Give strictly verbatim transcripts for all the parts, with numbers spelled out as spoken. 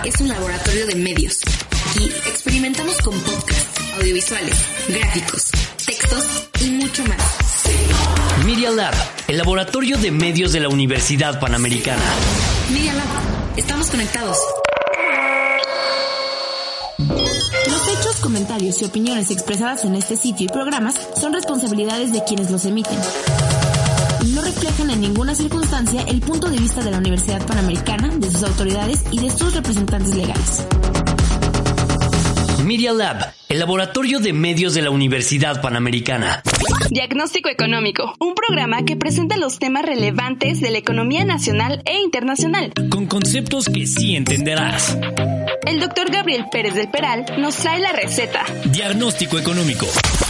es un laboratorio de medios. Aquí experimentamos con podcasts, audiovisuales, gráficos, textos y mucho más. Media Lab, el laboratorio de medios de la Universidad Panamericana. Media Lab, estamos conectados. Los hechos, comentarios y opiniones expresadas en este sitio y programas son responsabilidades de quienes los emiten. No reflejan en ninguna circunstancia el punto de vista de la Universidad Panamericana, de sus autoridades y de sus representantes legales. Media Lab, el laboratorio de medios de la Universidad Panamericana. Diagnóstico Económico, un programa que presenta los temas relevantes de la economía nacional e internacional. Con conceptos que sí entenderás. El doctor Gabriel Pérez del Peral nos trae la receta. Diagnóstico Económico.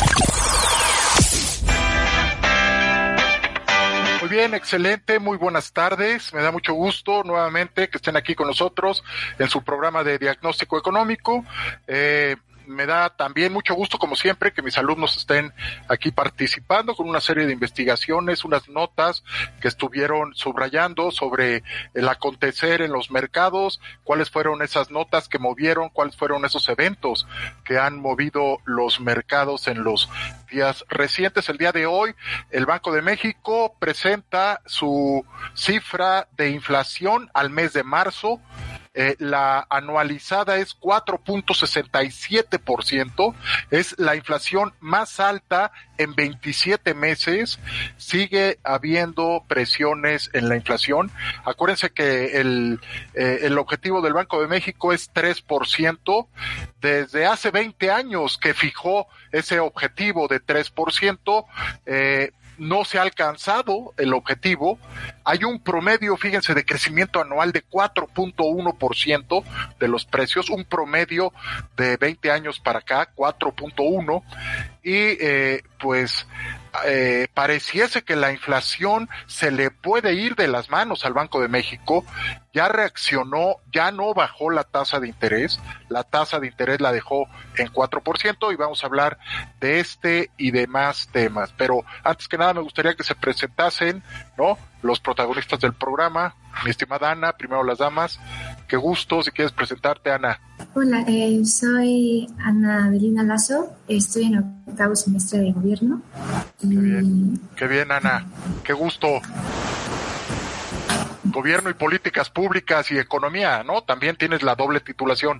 Muy bien, excelente, muy buenas tardes. Me da mucho gusto nuevamente que estén aquí con nosotros en su programa de Diagnóstico Económico. Eh, me da también mucho gusto, como siempre, que mis alumnos estén aquí participando con una serie de investigaciones, unas notas que estuvieron subrayando sobre el acontecer en los mercados, cuáles fueron esas notas que movieron, cuáles fueron esos eventos que han movido los mercados en los días recientes. El día de hoy, el Banco de México presenta su cifra de inflación al mes de marzo. Eh, la anualizada es cuatro punto sesenta y siete por ciento, es la inflación más alta en veintisiete meses. Sigue habiendo presiones en la inflación. Acuérdense que el, eh, el objetivo del Banco de México es tres por ciento. Desde hace veinte años que fijó ese objetivo de tres por ciento, eh, no se ha alcanzado el objetivo. Hay un promedio, fíjense, de crecimiento anual de cuatro punto uno por ciento de los precios, un promedio de veinte años para acá, cuatro punto uno, y eh, pues eh, pareciese que la inflación se le puede ir de las manos al Banco de México. Ya reaccionó, ya no bajó la tasa de interés, la tasa de interés la dejó en cuatro por ciento, y vamos a hablar de este y de más temas. Pero antes que nada me gustaría que se presentasen, ¿no?, los protagonistas del programa. Mi estimada Ana, primero las damas. Qué gusto, si quieres presentarte, Ana. Hola, eh, soy Ana Adelina Lazo, estoy en octavo semestre de gobierno. Qué y... bien, qué bien, Ana, qué gusto. Gobierno y políticas públicas y economía, ¿no? También tienes la doble titulación.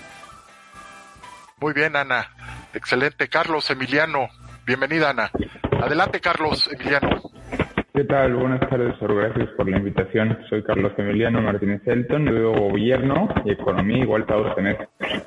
Muy bien, Ana. Excelente. Carlos Emiliano. Bienvenida, Ana. Adelante, Carlos Emiliano. ¿Qué tal? Buenas tardes, gracias por la invitación. Soy Carlos Emiliano Martínez Elton, de Gobierno y Economía, igual octavo semestre.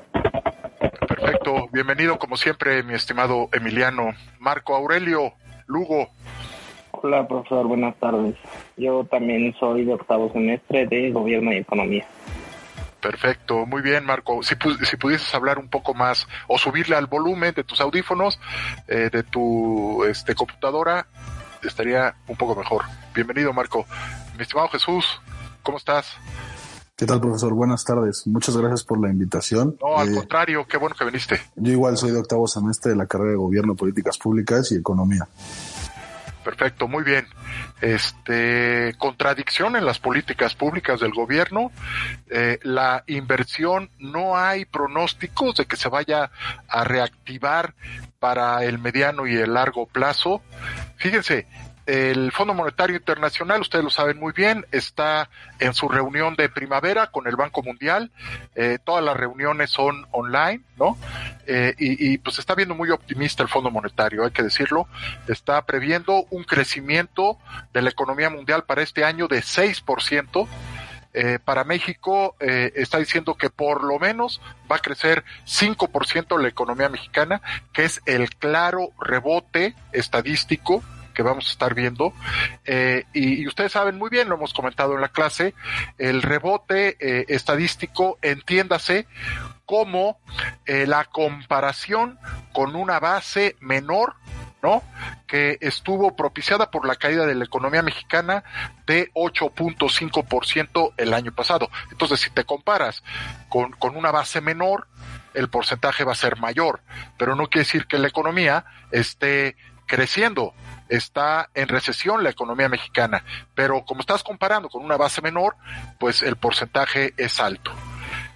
Perfecto. Bienvenido, como siempre, mi estimado Emiliano. Marco Aurelio Lugo. Hola, profesor, buenas tardes. Yo también soy de octavo semestre de Gobierno y Economía. Perfecto, muy bien, Marco. Si, si pudieses hablar un poco más o subirle al volumen de tus audífonos, eh, de tu este, computadora, estaría un poco mejor. Bienvenido, Marco. Mi estimado Jesús, ¿cómo estás? ¿Qué tal, profesor? Buenas tardes. Muchas gracias por la invitación. No, al eh, contrario, qué bueno que viniste. Yo igual soy de octavo semestre de la carrera de Gobierno, Políticas Públicas y Economía. Perfecto, muy bien. Este, contradicción en las políticas públicas del gobierno. Eh, la inversión, no hay pronósticos de que se vaya a reactivar para el mediano y el largo plazo. Fíjense, el Fondo Monetario Internacional, ustedes lo saben muy bien, está en su reunión de primavera con el Banco Mundial. Eh, todas las reuniones son online, ¿no? Eh, y, y pues está viendo muy optimista el Fondo Monetario, hay que decirlo. Está previendo un crecimiento de la economía mundial para este año de seis por ciento. Eh, para México eh, está diciendo que por lo menos va a crecer cinco por ciento la economía mexicana, que es el claro rebote estadístico que vamos a estar viendo, eh, y, y ustedes saben muy bien, lo hemos comentado en la clase, el rebote eh, estadístico, entiéndase como eh, la comparación con una base menor, ¿no?, que estuvo propiciada por la caída de la economía mexicana de ocho punto cinco por ciento el año pasado. Entonces, si te comparas con, con una base menor, el porcentaje va a ser mayor, pero no quiere decir que la economía esté creciendo. Está en recesión la economía mexicana, pero como estás comparando con una base menor, pues el porcentaje es alto.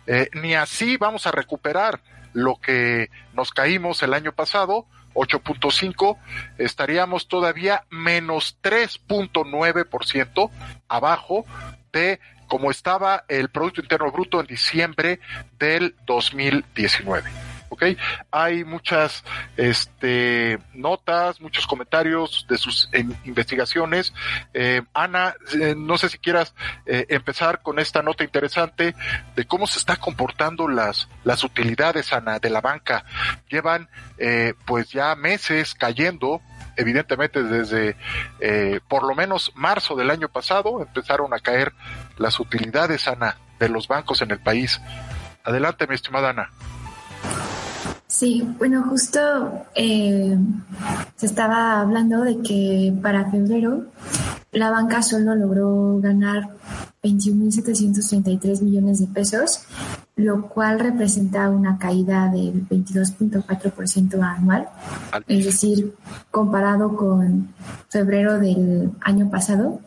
Eh, ni así vamos a recuperar lo que nos caímos el año pasado, ocho punto cinco, estaríamos todavía menos tres punto nueve por ciento abajo de como estaba el Producto Interno Bruto en diciembre del dos mil diecinueve. Okay. Hay muchas este, notas, muchos comentarios de sus en, investigaciones. Eh, Ana, eh, no sé si quieras eh, empezar con esta nota interesante de cómo se están comportando las las utilidades, Ana, de la banca. Llevan eh, pues ya meses cayendo, evidentemente desde eh, por lo menos marzo del año pasado empezaron a caer las utilidades, Ana, de los bancos en el país. Adelante, mi estimada Ana. Sí, bueno, justo eh, se estaba hablando de que para febrero la banca solo logró ganar veintiún mil setecientos treinta y tres millones de pesos, lo cual representa una caída del veintidós punto cuatro por ciento anual, es decir, comparado con febrero del año pasado.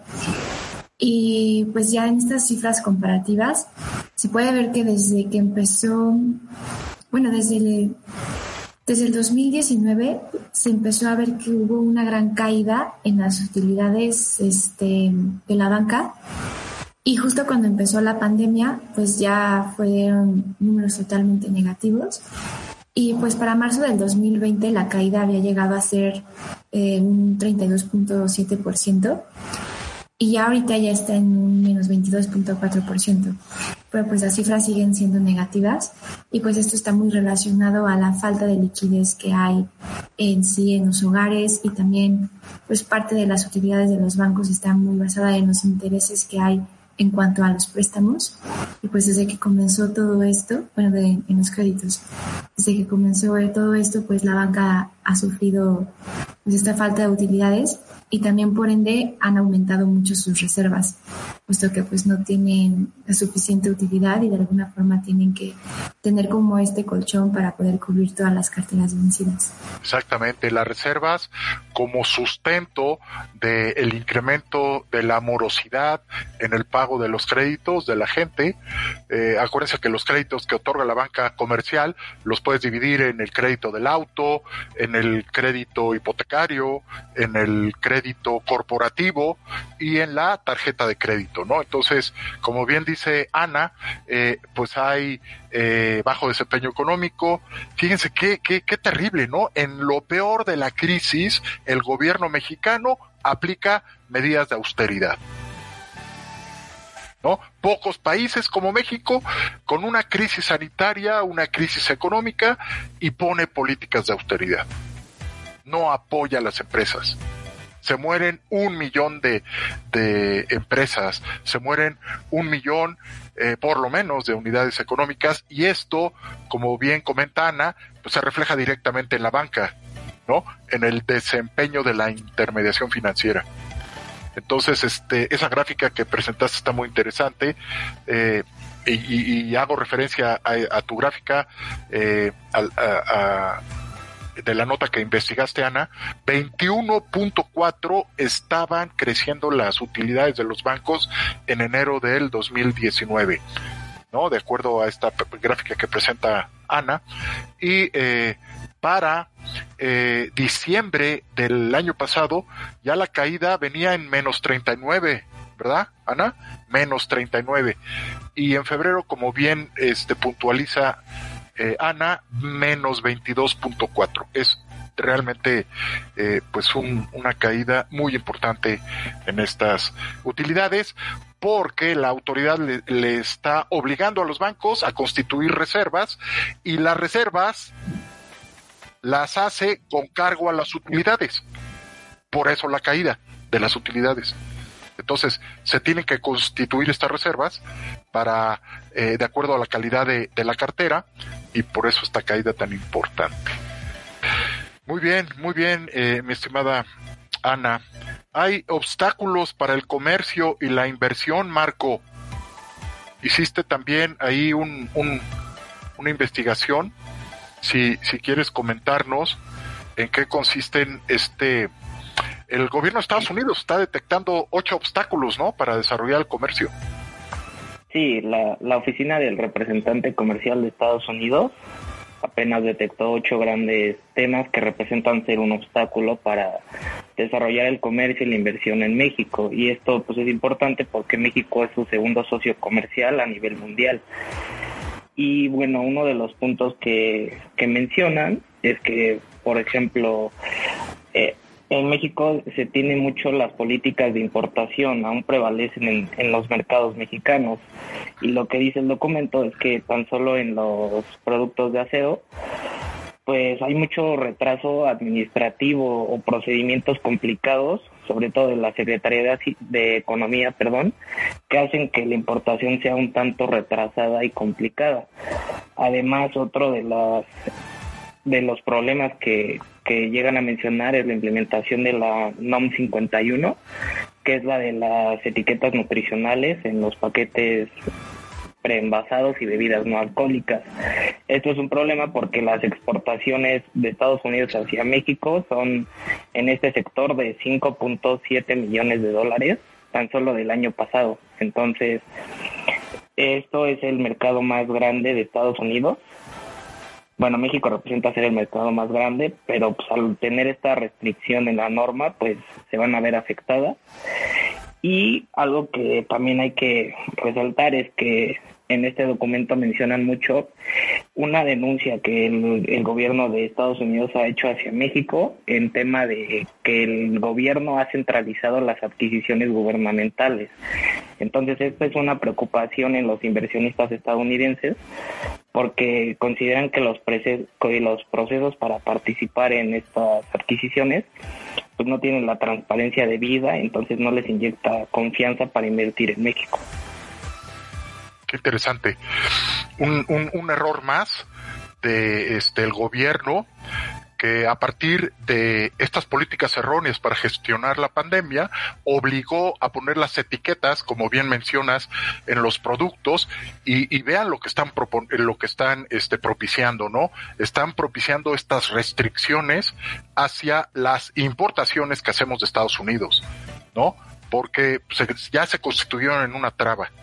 Y pues ya en estas cifras comparativas se puede ver que desde que empezó... Bueno, desde el, desde el dos mil diecinueve se empezó a ver que hubo una gran caída en las utilidades este, de la banca, y justo cuando empezó la pandemia, pues ya fueron números totalmente negativos, y pues para marzo del dos mil veinte la caída había llegado a ser eh, un treinta y dos punto siete por ciento, y ya ahorita ya está en un menos veintidós punto cuatro por ciento. Pero pues las cifras siguen siendo negativas, y pues esto está muy relacionado a la falta de liquidez que hay en sí en los hogares, y también pues parte de las utilidades de los bancos está muy basada en los intereses que hay en cuanto a los préstamos. Y pues desde que comenzó todo esto, bueno, de, en los créditos, desde que comenzó todo esto, pues la banca ha sufrido pues esta falta de utilidades, y también por ende han aumentado mucho sus reservas, puesto que pues no tienen la suficiente utilidad y de alguna forma tienen que tener como este colchón para poder cubrir todas las carteras vencidas. Exactamente, las reservas como sustento del incremento de la morosidad en el pago de los créditos de la gente. Eh, acuérdense que los créditos que otorga la banca comercial los puedes dividir en el crédito del auto, en el crédito hipotecario, en el crédito corporativo y en la tarjeta de crédito, ¿no? Entonces, como bien dice Ana, eh, pues hay eh, bajo desempeño económico. Fíjense qué, qué, qué terrible, ¿no? En lo peor de la crisis, el gobierno mexicano aplica medidas de austeridad, ¿no? Pocos países como México, con una crisis sanitaria, una crisis económica, y pone políticas de austeridad. No apoya a las empresas. Se mueren un millón de, de empresas, se mueren un millón, eh, por lo menos, de unidades económicas, y esto, como bien comenta Ana, pues se refleja directamente en la banca, ¿no? En el desempeño de la intermediación financiera. Entonces, este, esa gráfica que presentaste está muy interesante, eh, y, y, y hago referencia a, a tu gráfica, eh, a, a, a de la nota que investigaste, Ana. Veintiuno punto cuatro estaban creciendo las utilidades de los bancos en enero del dos mil diecinueve, ¿no? De acuerdo a esta gráfica que presenta Ana. Y eh, para eh, diciembre del año pasado, ya la caída venía en menos treinta y nueve, ¿verdad, Ana? Menos treinta y nueve. Y en febrero, como bien este puntualiza Eh, Ana, menos veintidós punto cuatro. Es realmente eh, pues un, una caída muy importante en estas utilidades, porque la autoridad le, le está obligando a los bancos a constituir reservas, y las reservas las hace con cargo a las utilidades. Por eso la caída de las utilidades. Entonces, se tienen que constituir estas reservas para, eh, de acuerdo a la calidad de, de la cartera, y por eso esta caída tan importante. Muy bien, muy bien, eh, mi estimada Ana. Hay obstáculos para el comercio y la inversión, Marco. Hiciste también ahí un, un, una investigación. Si, si quieres comentarnos en qué consisten este... El gobierno de Estados Unidos está detectando ocho obstáculos, ¿no?, para desarrollar el comercio. Sí, la, la oficina del representante comercial de Estados Unidos apenas detectó ocho grandes temas que representan ser un obstáculo para desarrollar el comercio y la inversión en México. Y esto pues es importante porque México es su segundo socio comercial a nivel mundial. Y bueno, uno de los puntos que, que mencionan es que, por ejemplo, eh, en México se tienen mucho las políticas de importación, aún prevalecen en, en los mercados mexicanos. Y lo que dice el documento es que tan solo en los productos de aseo, pues hay mucho retraso administrativo o procedimientos complicados, sobre todo en la Secretaría de, de Economía, perdón, que hacen que la importación sea un tanto retrasada y complicada. Además, otro de las de los problemas que, que llegan a mencionar es la implementación de la N O M cincuenta y uno, que es la de las etiquetas nutricionales en los paquetes preenvasados y bebidas no alcohólicas. Esto es un problema porque las exportaciones de Estados Unidos hacia México son en este sector de cinco punto siete millones de dólares tan solo del año pasado. Entonces, esto es el mercado más grande de Estados Unidos. Bueno, México representa ser el mercado más grande, pero pues al tener esta restricción en la norma, pues se van a ver afectadas. Y algo que también hay que resaltar es que en este documento mencionan mucho una denuncia que el, el gobierno de Estados Unidos ha hecho hacia México en tema de que el gobierno ha centralizado las adquisiciones gubernamentales. Entonces, esto es una preocupación en los inversionistas estadounidenses porque consideran que los, procesos, que los procesos para participar en estas adquisiciones pues no tienen la transparencia debida, entonces no les inyecta confianza para invertir en México. Qué interesante. Un, un, un error más de este el gobierno que a partir de estas políticas erróneas para gestionar la pandemia obligó a poner las etiquetas, como bien mencionas, en los productos y, y vean lo que están propon- lo que están este propiciando, ¿no? Están propiciando estas restricciones hacia las importaciones que hacemos de Estados Unidos, ¿no? Porque se, ya se constituyeron en una traba.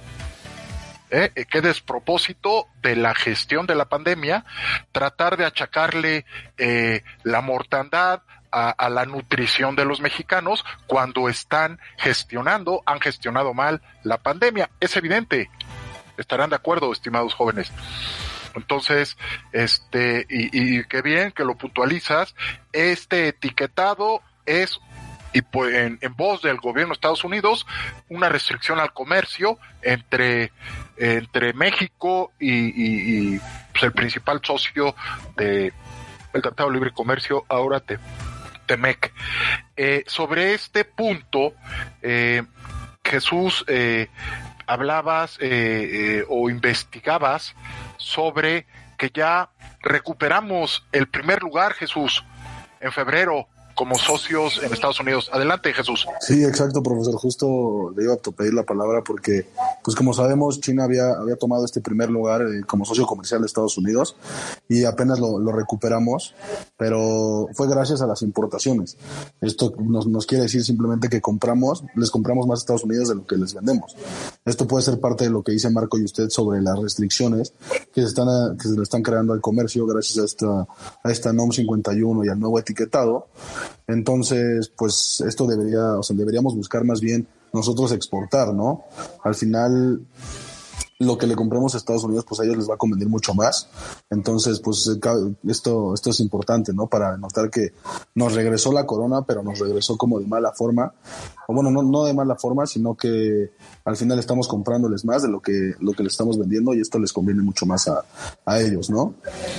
¿Eh? Qué despropósito de la gestión de la pandemia tratar de achacarle eh, la mortandad a, a la nutrición de los mexicanos cuando están gestionando, han gestionado mal la pandemia. Es evidente, estarán de acuerdo, estimados jóvenes. Entonces, este, y, y qué bien que lo puntualizas, este etiquetado es y pues en, en voz del gobierno de Estados Unidos, una restricción al comercio entre, entre México y, y, y pues el principal socio de el Tratado de Libre Comercio, ahora te, Temec. Eh, sobre este punto, eh, Jesús, eh, hablabas eh, eh, o investigabas sobre que ya recuperamos el primer lugar, Jesús, en febrero, como socios en Estados Unidos. Adelante, Jesús. Sí, exacto, profesor. Justo le iba a pedir la palabra porque, pues como sabemos, China había, había tomado este primer lugar eh, como socio comercial de Estados Unidos y apenas lo, lo recuperamos, pero fue gracias a las importaciones. Esto nos, nos quiere decir simplemente que compramos, les compramos más a Estados Unidos de lo que les vendemos. Esto puede ser parte de lo que dice Marco y usted sobre las restricciones que se están, que se le están creando al comercio gracias a esta, a esta N O M cincuenta y uno y al nuevo etiquetado. Entonces, pues esto debería, o sea, deberíamos buscar más bien nosotros exportar, ¿no? Al final, lo que le compremos a Estados Unidos, pues a ellos les va a convenir mucho más. Entonces, pues esto, esto es importante, ¿no? Para notar que nos regresó la corona, pero nos regresó como de mala forma. O bueno, no, no de mala forma, sino que al final estamos comprándoles más de lo que, lo que les estamos vendiendo y esto les conviene mucho más a, a ellos, ¿no?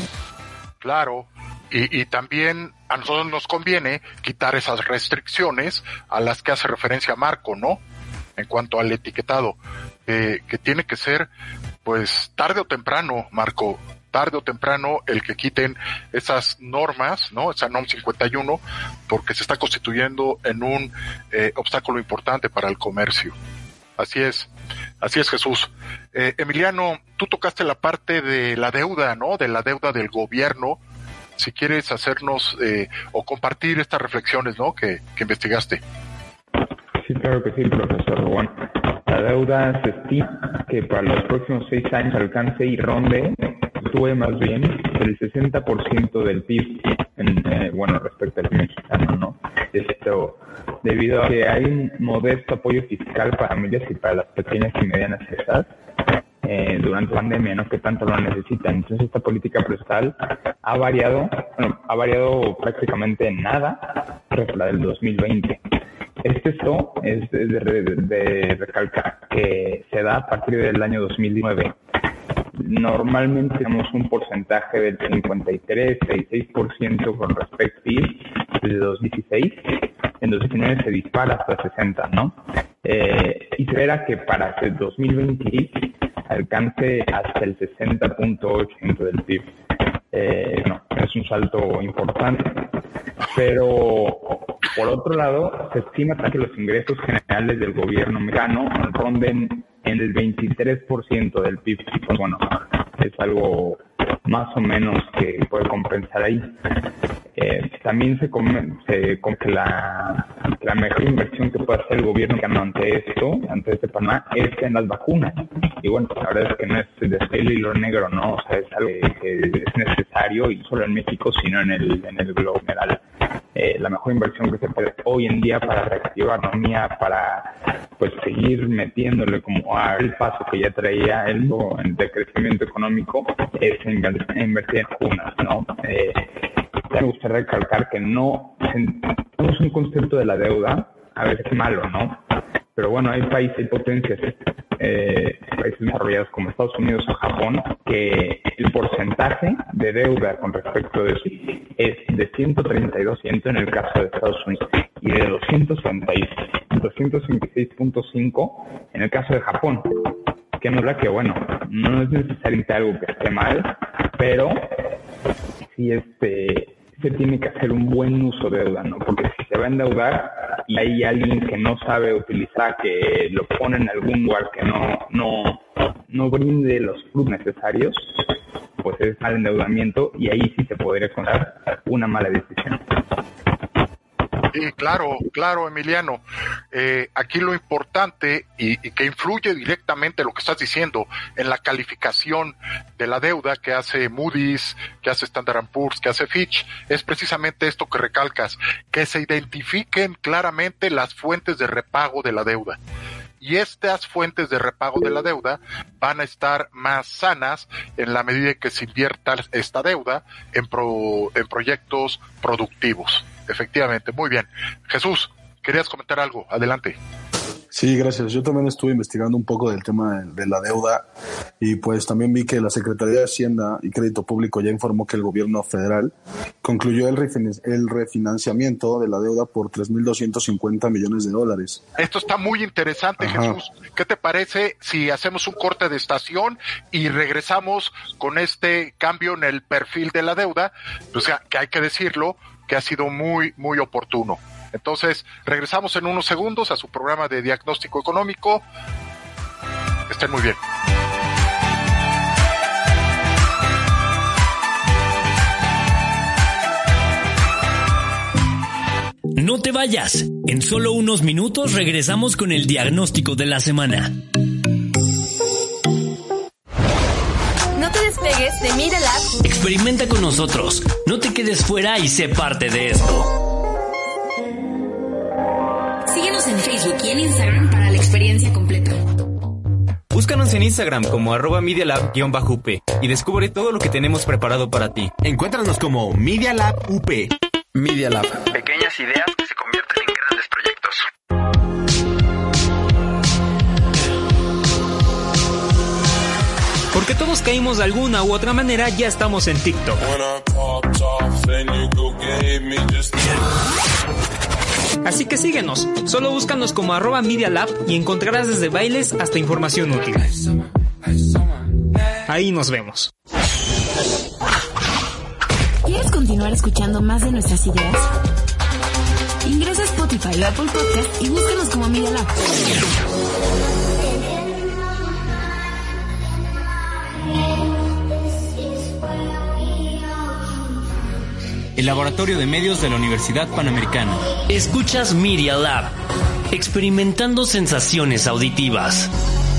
Claro. Y, y también a nosotros nos conviene quitar esas restricciones a las que hace referencia Marco, ¿no? En cuanto al etiquetado, eh, que tiene que ser, pues, tarde o temprano, Marco, tarde o temprano el que quiten esas normas, ¿no? Esa N O M cincuenta y uno, porque se está constituyendo en un eh, obstáculo importante para el comercio. Así es, así es, Jesús. Eh, Emiliano, tú tocaste la parte de la deuda, ¿no? De la deuda del gobierno. Si quieres hacernos eh, o compartir estas reflexiones, ¿no? Que, que investigaste. Sí, claro que sí, profesor. Bueno, La deuda se estima que para los próximos seis años alcance y ronde, sube más bien, el sesenta por ciento del P I B, en, eh, bueno, respecto al mexicano, ¿no? Esto debido a que hay un modesto apoyo fiscal para familias y para las pequeñas y medianas empresas eh, durante la pandemia, ¿no? Que tanto lo necesitan. Entonces esta política presupuestal ha variado, bueno, ha variado prácticamente en nada respecto a la del dos mil veinte. Este esto es de, de, de recalcar que se da a partir del año dos mil nueve. Normalmente tenemos un porcentaje del cincuenta y tres, cincuenta y seis por ciento con respecto al P I B desde dos mil dieciséis. En dos mil diecinueve se dispara hasta sesenta, ¿no? Eh, y se verá que para el dos mil veintiséis alcance hasta el sesenta punto ocho por ciento del P I B. Eh, no, es un salto importante. Pero, por otro lado, se estima que los ingresos generales del gobierno mexicano ronden en el veintitrés por ciento del P I B. Pues bueno, es algo más o menos que puede compensar ahí. Eh, también se come, se come que la, la mejor inversión que puede hacer el gobierno mexicano ante esto, ante este panorama, es en las vacunas. Y bueno, la verdad es que no es de el hilo negro, ¿no? O sea, es algo que es necesario, y no solo en México, sino en el, en el globo general. Eh, la mejor inversión que se puede hoy en día para reactivar la economía, para pues seguir metiéndole como al paso que ya traía el, el de crecimiento económico, es invertir en vacunas, ¿no? Eh, me gustaría recalcar que no, no es un concepto de la deuda, a veces es malo, ¿no? Pero bueno, hay países y potencias, eh, países desarrollados como Estados Unidos o Japón, que el porcentaje de deuda con respecto de eso es de ciento treinta y dos por ciento en el caso de Estados Unidos y de doscientos treinta y seis punto cinco en el caso de Japón. Que nos da que, bueno, no es necesariamente algo que esté mal, pero sí este... se tiene que hacer un buen uso de deuda, ¿no? Porque si se va a endeudar y hay alguien que no sabe utilizar, que lo pone en algún lugar que no no no brinde los frutos necesarios, pues es mal endeudamiento, y ahí sí se podría contar una mala decisión. Sí, claro, claro, Emiliano. Eh, aquí lo importante y, y que influye directamente lo que estás diciendo en la calificación de la deuda que hace Moody's, que hace Standard and Poor's, que hace Fitch, es precisamente esto que recalcas, que se identifiquen claramente las fuentes de repago de la deuda. Y estas fuentes de repago de la deuda van a estar más sanas en la medida en que se invierta esta deuda en, pro, en proyectos productivos. Efectivamente, muy bien. Jesús, ¿querías comentar algo? Adelante. Sí, gracias. Yo también estuve investigando un poco del tema de, de la deuda, y pues también vi que la Secretaría de Hacienda y Crédito Público ya informó que el gobierno federal concluyó el, refin- el refinanciamiento de la deuda por tres mil doscientos cincuenta millones de dólares. Esto está muy interesante, Ajá. Jesús. ¿Qué te parece si hacemos un corte de estación y regresamos con este cambio en el perfil de la deuda? Pues que hay que decirlo, que ha sido muy, muy oportuno. Entonces, regresamos en unos segundos a su programa de diagnóstico económico. Estén muy bien. No te vayas. En solo unos minutos regresamos con el diagnóstico de la semana. No te despegues de Media Lab. Experimenta con nosotros. No te quedes fuera y sé parte de esto. Síguenos en Facebook y en Instagram para la experiencia completa. Búscanos en Instagram como arroba MediaLab-UP y descubre todo lo que tenemos preparado para ti. Encuéntranos como Media Lab U P. Media Lab. Pequeñas ideas que se convierten en grandes proyectos. Porque todos caímos de alguna u otra manera, ya estamos en TikTok. Así que síguenos, solo búscanos como arroba Media Lab y encontrarás desde bailes hasta información útil. Ahí nos vemos. ¿Quieres continuar escuchando más de nuestras ideas? Ingresa a Spotify o Apple Podcast y búscanos como Media Lab. El Laboratorio de Medios de la Universidad Panamericana. Escuchas Media Lab. experimentando sensaciones auditivas.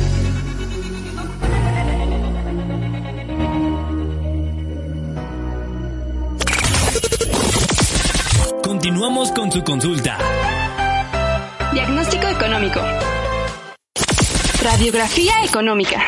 Continuamos con su consulta. Diagnóstico económico. Radiografía económica.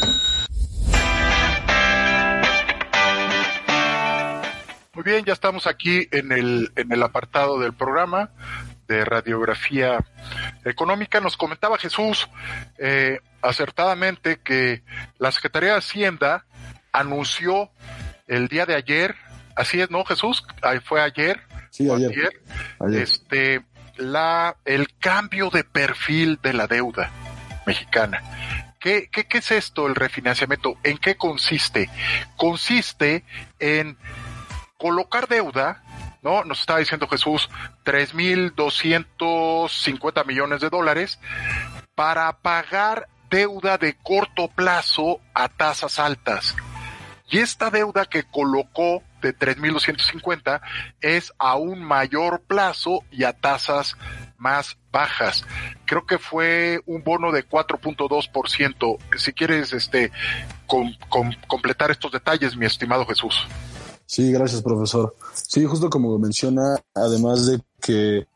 Muy bien, ya estamos aquí en el en el apartado del programa de radiografía económica. Nos comentaba Jesús eh, acertadamente que la Secretaría de Hacienda anunció el día de ayer, así es, ¿no, Jesús? Ahí fue ayer. Sí, ayer. ayer, ayer. Este, la el cambio de perfil de la deuda mexicana. ¿Qué, qué, qué es esto, el refinanciamiento? ¿En qué consiste? Consiste en colocar deuda, ¿no? Nos estaba diciendo Jesús, tres mil doscientos cincuenta millones de dólares para pagar deuda de corto plazo a tasas altas. Y esta deuda que colocó de tres mil doscientos cincuenta es a un mayor plazo y a tasas más bajas. Creo que fue un bono de cuatro punto dos por ciento. Si quieres este com, com, completar estos detalles, mi estimado Jesús. Sí, gracias, profesor. Sí, justo como menciona, además de que,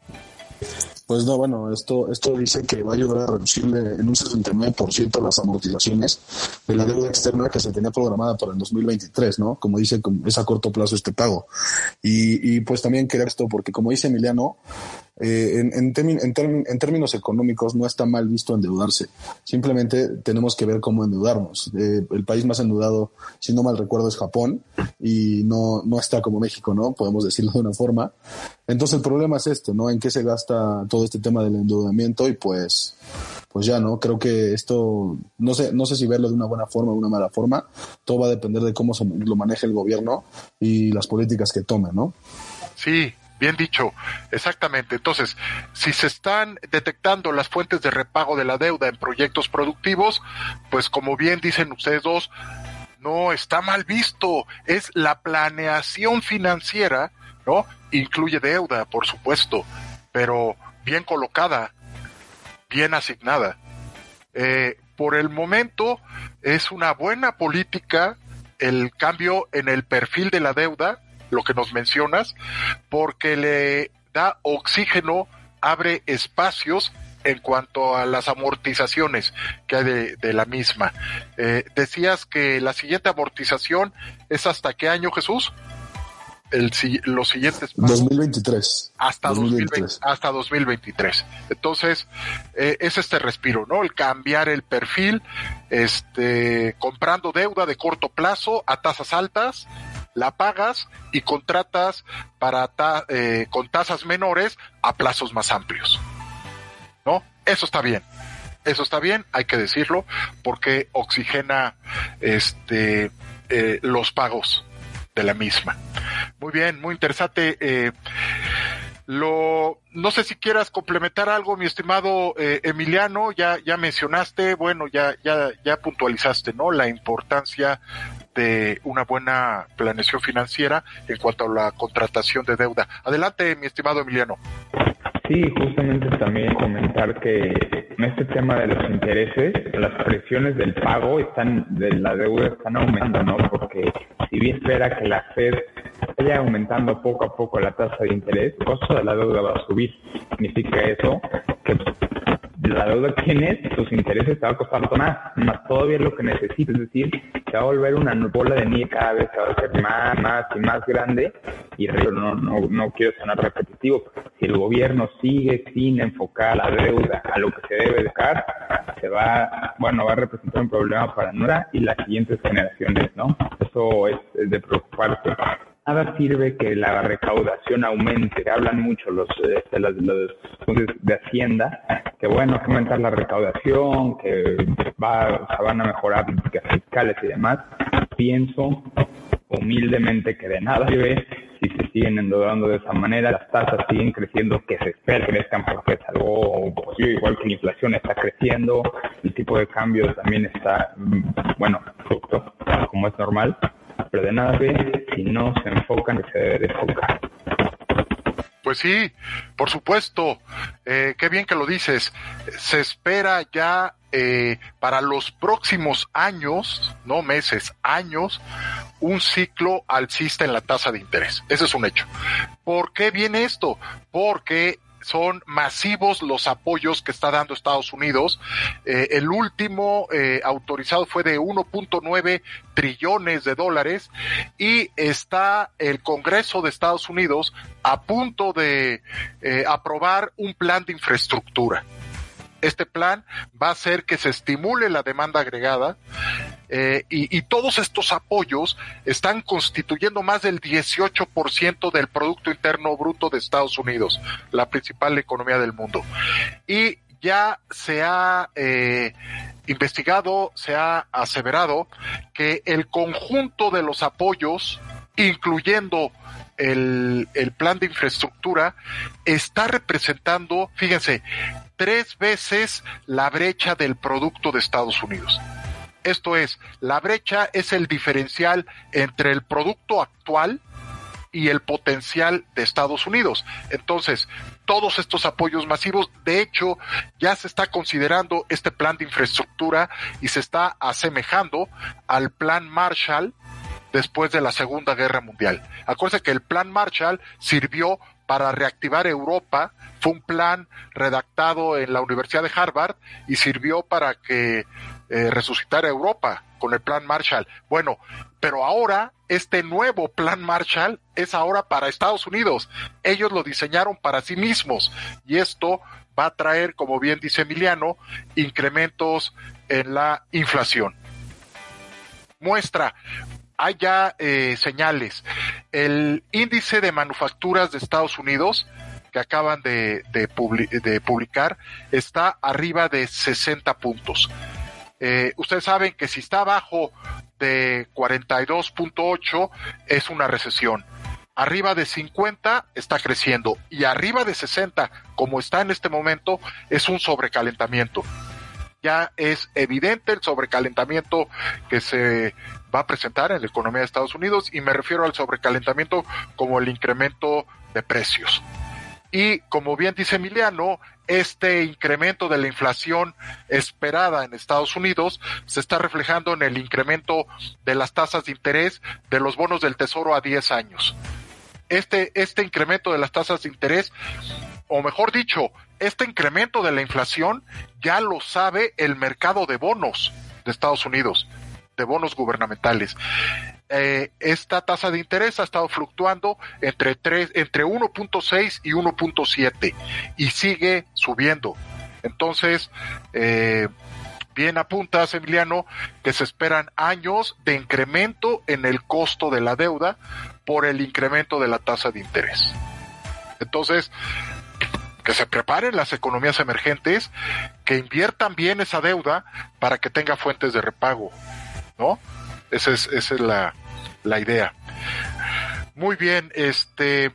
pues no, bueno, esto esto dice que va a ayudar a reducirle en un sesenta y nueve por ciento las amortizaciones de la deuda externa que se tenía programada para el dos mil veintitrés, ¿no? Como dice, es a corto plazo este pago. Y, y pues también quería esto, porque como dice Emiliano, Eh, en, en, termi- en, term- en términos económicos no está mal visto endeudarse. Simplemente tenemos que ver cómo endeudarnos. Eh, el país más endeudado, si no mal recuerdo, es Japón y no, no está como México, ¿no? Podemos decirlo de una forma. Entonces el problema es este, ¿no? En qué se gasta todo este tema del endeudamiento y pues, pues ya, ¿no? Creo que esto, no sé, no sé si verlo de una buena forma o de una mala forma. Todo va a depender de cómo se lo maneje el gobierno y las políticas que tome, ¿no? Sí. Bien dicho, exactamente. Entonces, si se están detectando las fuentes de repago de la deuda en proyectos productivos, pues como bien dicen ustedes dos, no está mal visto. Es la planeación financiera, ¿no? Incluye deuda, por supuesto, pero bien colocada, bien asignada. Eh, por el momento, es una buena política el cambio en el perfil de la deuda, lo que nos mencionas, porque le da oxígeno, abre espacios en cuanto a las amortizaciones que hay de, de la misma. Eh, decías que la siguiente amortización es ¿hasta qué año, Jesús? El, los siguientes pagos. dos mil veintitrés. Hasta dos mil veintitrés. dos mil veinte, hasta dos mil veintitrés. Entonces, eh, es este respiro, ¿no? El cambiar el perfil, este, comprando deuda de corto plazo a tasas altas, la pagas y contratas para ta, eh, con tasas menores a plazos más amplios, ¿no? Eso está bien, eso está bien, hay que decirlo, porque oxigena este eh, los pagos de la misma. Muy bien, muy interesante. Eh, lo, no sé si quieras complementar algo, mi estimado eh, Emiliano. Ya, ya mencionaste, bueno, ya, ya, ya puntualizaste, ¿no? La importancia de una buena planeación financiera en cuanto a la contratación de deuda. Adelante, mi estimado Emiliano. Sí, justamente también comentar que en este tema de los intereses, las presiones del pago están de la deuda están aumentando, ¿no? Porque si bien espera que la Fed vaya aumentando poco a poco la tasa de interés, el costo de la deuda va a subir. Significa eso que la deuda que tienes, tus intereses te va a costar más, más todavía lo que necesitas, es decir, se va a volver una bola de nieve, cada vez se va a hacer más, más y más grande, y no, no, no quiero sonar repetitivo, si el gobierno sigue sin enfocar la deuda a lo que se debe dejar, se va, bueno, va a representar un problema para nuestra y las siguientes generaciones, ¿no? Eso es, es de preocuparse. Nada sirve que la recaudación aumente. Hablan mucho los, este, los, los de Hacienda, que bueno, que aumentar la recaudación, que va, o sea, van a mejorar políticas fiscales y demás. Pienso humildemente que de nada sirve si se siguen endeudando de esa manera. Las tasas siguen creciendo, que se espera que crezcan porque es algo positivo, igual que la inflación está creciendo, el tipo de cambio también está, bueno, justo como es normal. Pero de nada ve si no se enfocan y se debe de enfocar. Pues sí, por supuesto. Eh, qué bien que lo dices. Se espera ya eh, para los próximos años, no meses, años, un ciclo alcista en la tasa de interés. Ese es un hecho. ¿Por qué viene esto? Porque son masivos los apoyos que está dando Estados Unidos. Eh, el último eh, autorizado fue de uno punto nueve trillones de dólares y está el Congreso de Estados Unidos a punto de eh, aprobar un plan de infraestructura. Este plan va a hacer que se estimule la demanda agregada eh, y, y todos estos apoyos están constituyendo más del dieciocho por ciento del Producto Interno Bruto de Estados Unidos, la principal economía del mundo. Y ya se ha eh, investigado, se ha aseverado que el conjunto de los apoyos, incluyendo el, el plan de infraestructura, está representando, fíjense, tres veces la brecha del producto de Estados Unidos. Esto es, la brecha es el diferencial entre el producto actual y el potencial de Estados Unidos. Entonces, todos estos apoyos masivos, de hecho, ya se está considerando este plan de infraestructura y se está asemejando al plan Marshall después de la Segunda Guerra Mundial. Acuérdense que el plan Marshall sirvió para reactivar Europa, fue un plan redactado en la Universidad de Harvard y sirvió para que eh, resucitara Europa con el plan Marshall. Bueno, pero ahora este nuevo plan Marshall es ahora para Estados Unidos. Ellos lo diseñaron para sí mismos y esto va a traer, como bien dice Emiliano, incrementos en la inflación. Muestra, hay ya eh, señales. El índice de manufacturas de Estados Unidos que acaban de, de, publi- de publicar está arriba de sesenta puntos. Eh, ustedes saben que si está abajo de cuarenta y dos punto ocho es una recesión. Arriba de cincuenta está creciendo y arriba de sesenta, como está en este momento, es un sobrecalentamiento. Ya es evidente el sobrecalentamiento que se va a presentar en la economía de Estados Unidos y me refiero al sobrecalentamiento como el incremento de precios. Y como bien dice Emiliano, este incremento de la inflación esperada en Estados Unidos se está reflejando en el incremento de las tasas de interés de los bonos del Tesoro a diez años. Este, este incremento de las tasas de interés, o mejor dicho, este incremento de la inflación ya lo sabe el mercado de bonos de Estados Unidos, de bonos gubernamentales. Eh, esta tasa de interés ha estado fluctuando entre tres, entre uno punto seis y uno punto siete y sigue subiendo. Entonces, eh, bien apuntas, Emiliano, que se esperan años de incremento en el costo de la deuda por el incremento de la tasa de interés. Entonces, que se preparen las economías emergentes, que inviertan bien esa deuda para que tenga fuentes de repago, ¿no? Esa es, esa es la, la idea. Muy bien, este,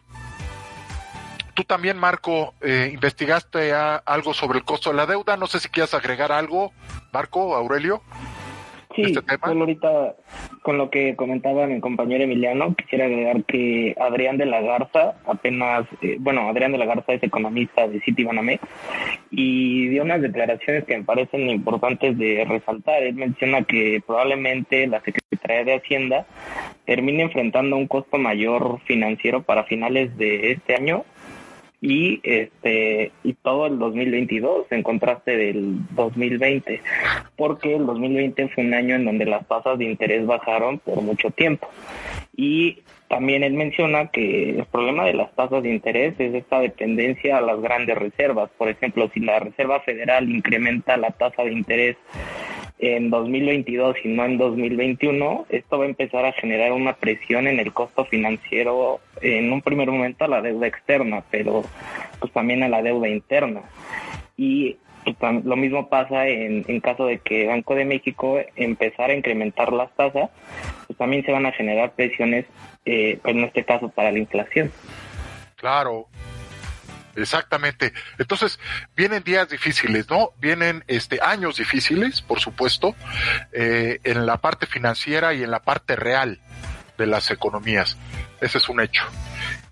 tú también, Marco, eh, investigaste a, algo sobre el costo de la deuda. No sé si quieras agregar algo, Marco, Aurelio. Sí, este tema. Solo ahorita con lo que comentaba mi compañero Emiliano, quisiera agregar que Adrián de la Garza, apenas, eh, bueno, Adrián de la Garza es economista de Citibanamex y dio unas declaraciones que me parecen importantes de resaltar. Él menciona que probablemente la Secretaría de Hacienda termine enfrentando un costo mayor financiero para finales de este año y este y todo el dos mil veintidós en contraste del dos mil veinte, porque el dos mil veinte fue un año en donde las tasas de interés bajaron por mucho tiempo. Y también él menciona que el problema de las tasas de interés es esta dependencia a las grandes reservas. Por ejemplo, si la Reserva Federal incrementa la tasa de interés en dos mil veintidós y no en dos mil veintiuno, esto va a empezar a generar una presión en el costo financiero, en un primer momento a la deuda externa, pero pues también a la deuda interna. Y pues, lo mismo pasa en, en caso de que Banco de México empezara a incrementar las tasas, pues también se van a generar presiones, eh, en este caso para la inflación. Claro. Exactamente. Entonces, vienen días difíciles, ¿no? Vienen este años difíciles, por supuesto, eh, en la parte financiera y en la parte real de las economías. Ese es un hecho.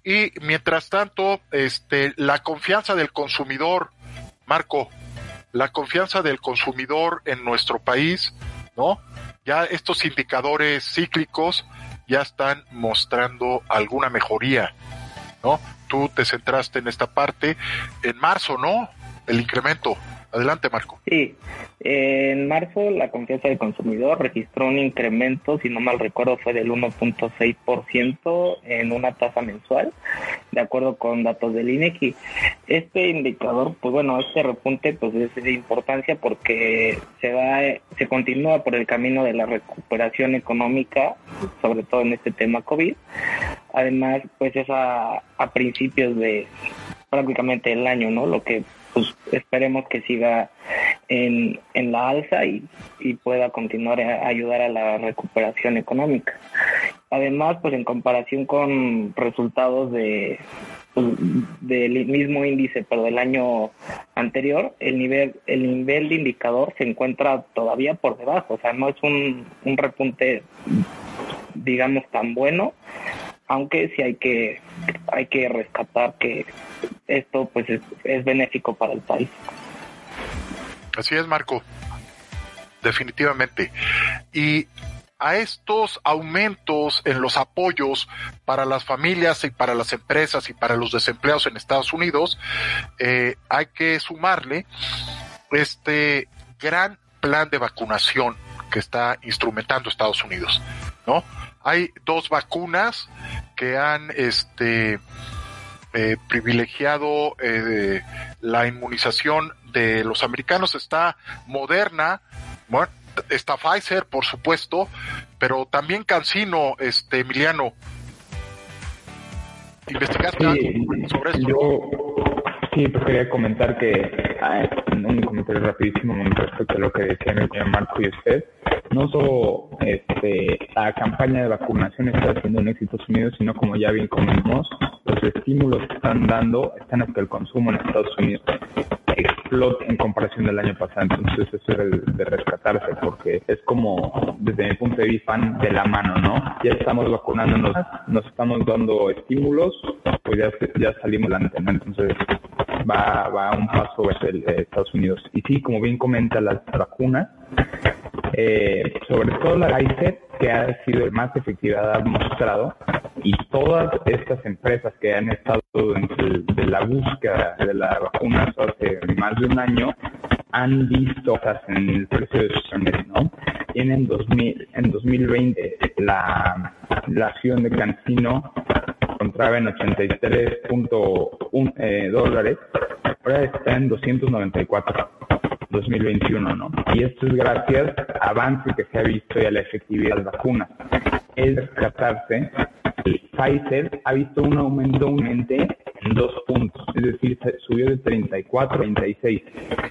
Y mientras tanto, este, la confianza del consumidor, Marco, la confianza del consumidor en nuestro país, ¿no? Ya estos indicadores cíclicos ya están mostrando alguna mejoría, ¿no? Tú te centraste en esta parte en marzo, ¿no? El incremento. Adelante, Marco. Sí, eh, en marzo la confianza del consumidor registró un incremento, si no mal recuerdo, fue del uno punto seis por ciento en una tasa mensual, de acuerdo con datos del INEGI. Este indicador, pues bueno, este repunte pues es de importancia porque se va, se continúa por el camino de la recuperación económica, sobre todo en este tema COVID. Además, pues es a, a principios de prácticamente el año, ¿no? Lo que pues esperemos que siga en, en la alza y, y pueda continuar a ayudar a la recuperación económica. Además, pues en comparación con resultados de pues, del mismo índice, pero del año anterior, el nivel el nivel de indicador se encuentra todavía por debajo, o sea, no es un, un repunte, digamos, tan bueno, aunque sí hay que hay que rescatar que esto pues es, es benéfico para el país. Así es, Marco, definitivamente. Y a estos aumentos en los apoyos para las familias y para las empresas y para los desempleados en Estados Unidos, eh, hay que sumarle este gran plan de vacunación que está instrumentando Estados Unidos, ¿no? Hay dos vacunas que han este eh, privilegiado eh, la inmunización de los americanos. Está Moderna, bueno, está Pfizer, por supuesto, pero también CanSino, este Emiliano. ¿Investigaste sí, algo sobre esto? Yo sí, pues quería comentar que ah, un comentario rapidísimo con respecto a lo que decían Marco y usted. No solo este, la campaña de vacunación está haciendo un éxito en Estados Unidos, sino como ya bien comentamos, los estímulos que están dando están hacia que el consumo en Estados Unidos explote en comparación del año pasado. Entonces eso es de, de rescatarse, porque es como, desde mi punto de vista, van de la mano, ¿no? Ya estamos vacunándonos, nos estamos dando estímulos, pues ya, ya salimos adelante, ¿no? Entonces va, va a un paso el, el Estados Unidos. Y sí, como bien comenta, las vacunas, Eh, sobre todo la Pfizer, que ha sido el más efectiva, ha mostrado, y todas estas empresas que han estado dentro de la búsqueda de la vacuna hace más de un año, han visto en el precio de sus acciones, ¿no? Y en, dos mil, en dos mil veinte la, la acción de CanSino encontraba en ochenta y tres punto uno eh, dólares, ahora está en doscientos noventa y cuatro. dos mil veintiuno, ¿no? Y esto es gracias al avance que se ha visto y a la efectividad de las vacunas. Es rescatarse, el Pfizer ha visto un aumento aumente en dos puntos, es decir, subió de treinta y cuatro a treinta y seis.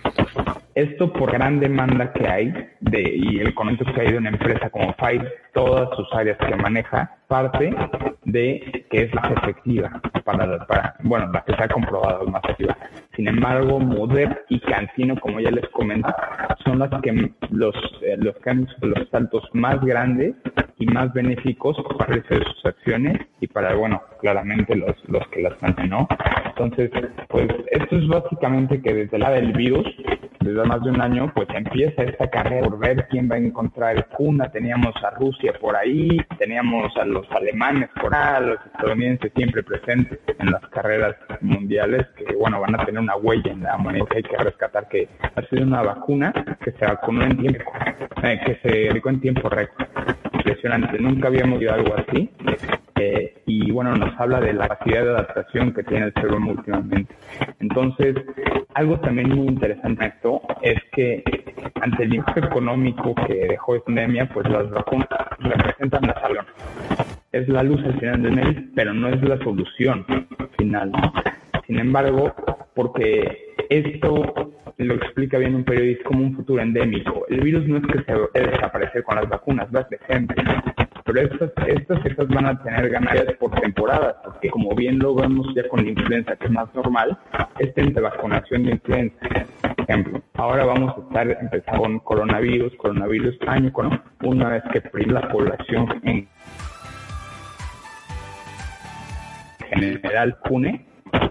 Esto por gran demanda que hay de y el conocimiento que ha ido en una empresa como Pfizer, todas sus áreas que maneja, parte de que es más efectiva para, para bueno, la que se ha comprobado más efectiva. Sin embargo, Moderna y CanSino, como ya les comento, son las que los eh, los que han hecho los saltos más grandes y más benéficos para el precio de sus acciones y para, bueno, claramente los los que las mantienen, ¿no? Entonces, pues esto es básicamente que desde la del virus, desde más de un año, pues empieza esta carrera por ver quién va a encontrar vacuna. Teníamos a Rusia por ahí, teníamos a los alemanes por ahí, los estadounidenses siempre presentes en las carreras mundiales, que bueno, van a tener una huella en la humanidad que hay que rescatar, que ha sido una vacuna que se vacunó en tiempo, eh, que se aplicó en tiempo récord. Impresionante, nunca habíamos visto algo así. Eh, y bueno, nos habla de la capacidad de adaptación que tiene el ser humano últimamente. Entonces, algo también muy interesante en esto es que ante el impacto económico que dejó esta pandemia, pues las vacunas representan la salvación. Es la luz al final del túnel, pero no es la solución final, ¿no? Sin embargo, porque esto lo explica bien un periodista como un futuro endémico. El virus no es que se va a desaparecer con las vacunas, va a crecer. Pero estas, estas estas van a tener ganancias por temporadas, porque como bien lo vemos ya con la influenza, que es más normal, este entre vacunación de influenza, por ejemplo. Ahora vamos a estar empezando con coronavirus, coronavirus año con una vez que prive la población en General Pune.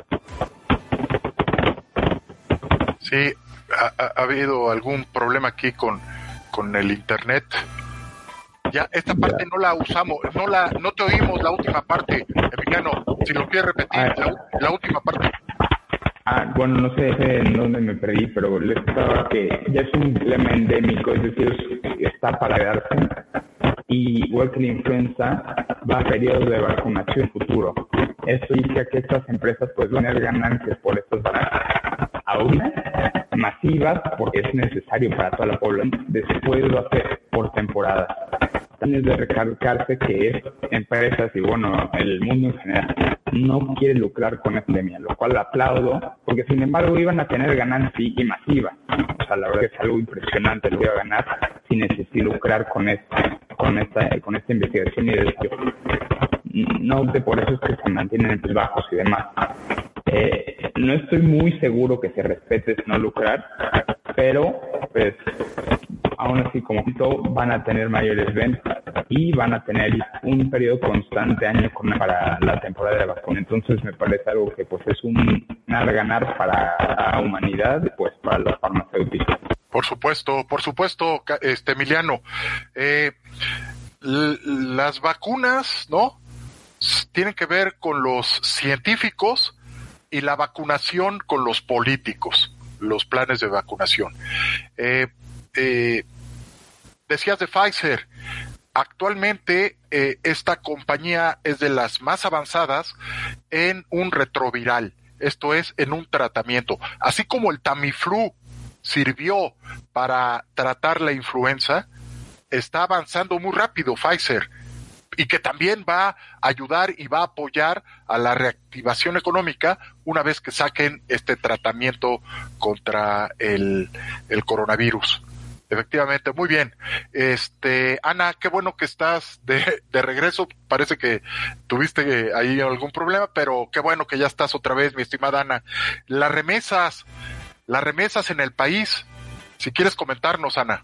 Sí, ha, ha, ha habido algún problema aquí con, con el internet. Ya, esta parte no la usamos, no la, no te oímos la última parte, Emiliano, si lo quieres repetir, ah, la, la última parte. Ah, bueno, no sé en dónde me perdí, pero les estaba que ya es un problema endémico, es decir, está para quedarse, y igual que la influenza, va a periodos de vacunación futuro. Esto indica que estas empresas pues van a tener ganancias por estas vacunas, aún masivas, porque es necesario para toda la población, después lo hace por temporada. También es de recalcarse que estas empresas y bueno, el mundo en general no quiere lucrar con esta pandemia, lo cual aplaudo, porque sin embargo iban a tener ganancia y masiva. O sea, la verdad que es algo impresionante lo que iba a ganar sin necesidad de lucrar con esta, con esta, con esta investigación y desarrollo. No de por eso es que se mantienen en precios bajos y demás. Eh, no estoy muy seguro que se respete no lucrar, pero pues aún así como esto van a tener mayores ventas y van a tener un periodo constante año con, para la temporada de vacuna. Entonces me parece algo que pues es un ganar para la humanidad y pues para los farmacéuticos. Por supuesto, por supuesto, este Emiliano. Eh, l- las vacunas, ¿no? Tienen que ver con los científicos y la vacunación con los políticos, los planes de vacunación. Eh, eh, decías de Pfizer, actualmente eh, esta compañía es de las más avanzadas en un retroviral, esto es, en un tratamiento. Así como el Tamiflu sirvió para tratar la influenza, está avanzando muy rápido Pfizer, y que también va a ayudar y va a apoyar a la reactivación económica una vez que saquen este tratamiento contra el, el coronavirus. Efectivamente, muy bien. Este, Ana, qué bueno que estás de, de regreso. Parece que tuviste ahí algún problema, pero qué bueno que ya estás otra vez, mi estimada Ana. Las remesas, las remesas en el país. Si quieres comentarnos, Ana.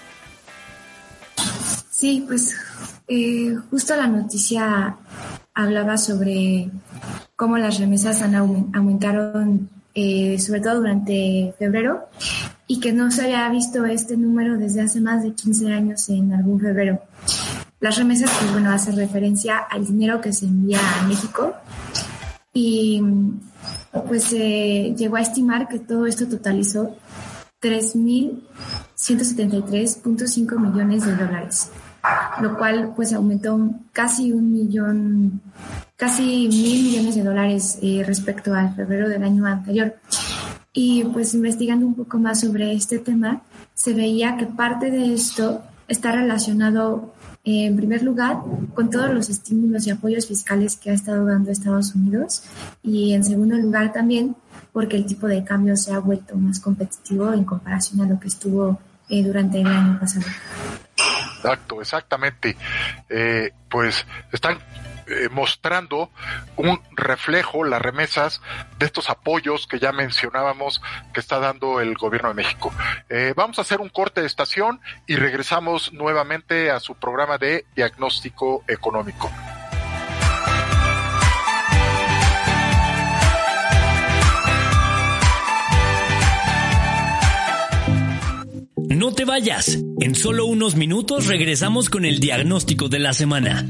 Sí, pues eh, justo la noticia hablaba sobre cómo las remesas han aument- aumentaron, eh, sobre todo durante febrero, y que no se había visto este número desde hace más de quince años en algún febrero. Las remesas, pues bueno, hacen referencia al dinero que se envía a México y pues se eh, llegó a estimar que todo esto totalizó tres mil ciento setenta y tres punto cinco millones de dólares, lo cual pues aumentó casi un millón, casi mil millones de dólares eh, respecto al febrero del año anterior. Y pues investigando un poco más sobre este tema, se veía que parte de esto está relacionado eh, en primer lugar con todos los estímulos y apoyos fiscales que ha estado dando Estados Unidos, y en segundo lugar también porque el tipo de cambio se ha vuelto más competitivo en comparación a lo que estuvo eh, durante el año pasado. Exacto, exactamente. Eh, pues están eh, mostrando un reflejo, las remesas, de estos apoyos que ya mencionábamos que está dando el gobierno de México. Eh, vamos a hacer un corte de estación y regresamos nuevamente a su programa de diagnóstico económico. No te vayas. En solo unos minutos regresamos con el diagnóstico de la semana.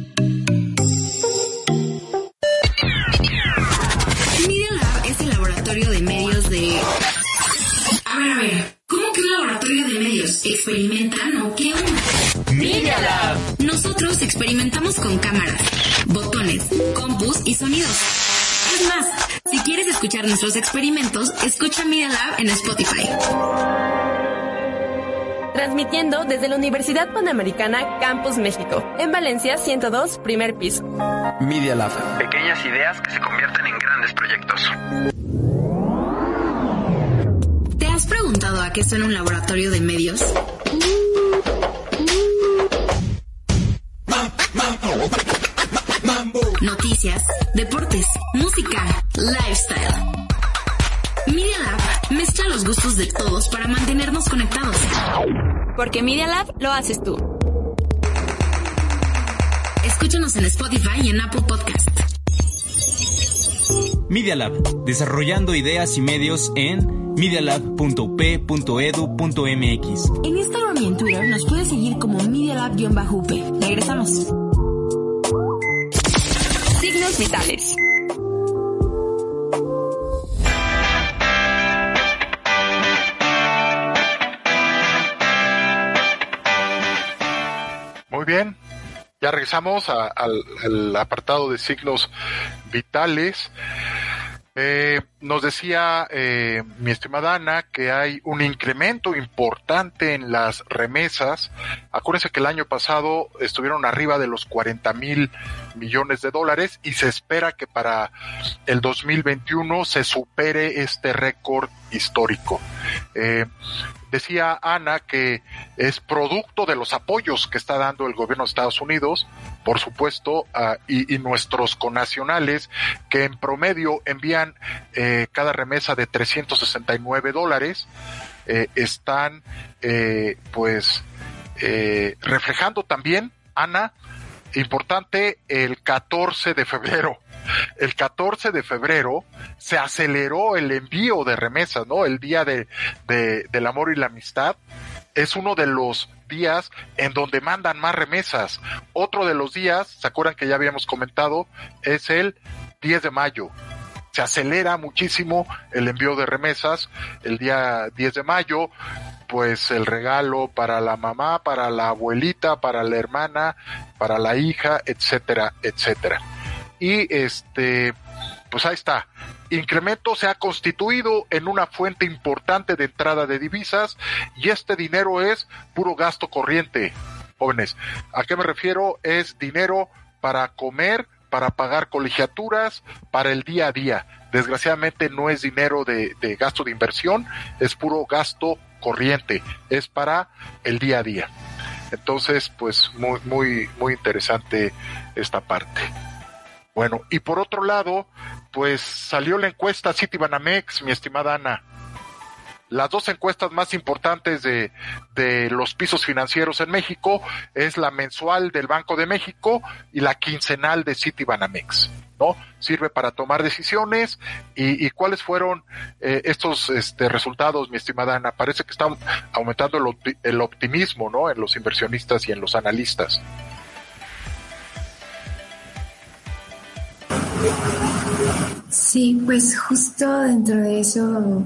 Media Lab es el laboratorio de medios de... A ver, a ver, ¿cómo que un laboratorio de medios? ¿Experimentan o qué onda? Media Lab. Nosotros experimentamos con cámaras, botones, compus y sonidos. Es más, si quieres escuchar nuestros experimentos, escucha Media Lab en Spotify. Transmitiendo desde la Universidad Panamericana Campus México, en Valencia ciento dos, primer piso. Media Lab. Pequeñas ideas que se convierten en grandes proyectos. ¿Te has preguntado a qué suena un laboratorio de medios? Noticias, deportes, música, lifestyle. Media Lab mezcla los gustos de todos para mantenernos conectados. Porque Media Lab lo haces tú. Escúchanos en Spotify y en Apple Podcast. Media Lab, desarrollando ideas y medios en media lab punto u p punto e d u punto m x. En Instagram y en Twitter nos puedes seguir como Media Lab-U P. Regresamos. Signos vitales. Muy bien, ya regresamos a, al, al apartado de signos vitales. Eh, nos decía eh, mi estimada Ana que hay un incremento importante en las remesas. Acuérdense que el año pasado estuvieron arriba de los cuarenta mil millones de dólares y se espera que para el dos mil veintiuno se supere este récord histórico. Eh, Decía Ana que es producto de los apoyos que está dando el gobierno de Estados Unidos, por supuesto, uh, y, y nuestros connacionales que en promedio envían eh, cada remesa de trescientos sesenta y nueve dólares, eh, están eh, pues eh, reflejando también, Ana, importante, el catorce de febrero. El catorce de febrero se aceleró el envío de remesas, ¿no? El día de, de, del amor y la amistad es uno de los días en donde mandan más remesas. Otro de los días, ¿se acuerdan que ya habíamos comentado? Es el diez de mayo. Se acelera muchísimo el envío de remesas el día diez de mayo. Pues el regalo para la mamá, para la abuelita, para la hermana, para la hija, etcétera, etcétera. Y este, pues ahí está. Incremento se ha constituido en una fuente importante de entrada de divisas y este dinero es puro gasto corriente, jóvenes. ¿A qué me refiero? Es dinero para comer, para pagar colegiaturas, para el día a día. Desgraciadamente no es dinero de, de gasto de inversión, es puro gasto corriente, es para el día a día. Entonces, pues muy, muy, muy interesante esta parte. Bueno, y por otro lado, pues salió la encuesta Citibanamex, mi estimada Ana. Las dos encuestas más importantes de, de los pisos financieros en México es la mensual del Banco de México y la quincenal de Citibanamex, ¿no? Sirve para tomar decisiones. ¿Y, y cuáles fueron eh, estos este, resultados, mi estimada Ana? Parece que están aumentando el, opti- el optimismo, ¿no? En los inversionistas y en los analistas. Sí, pues justo dentro de eso,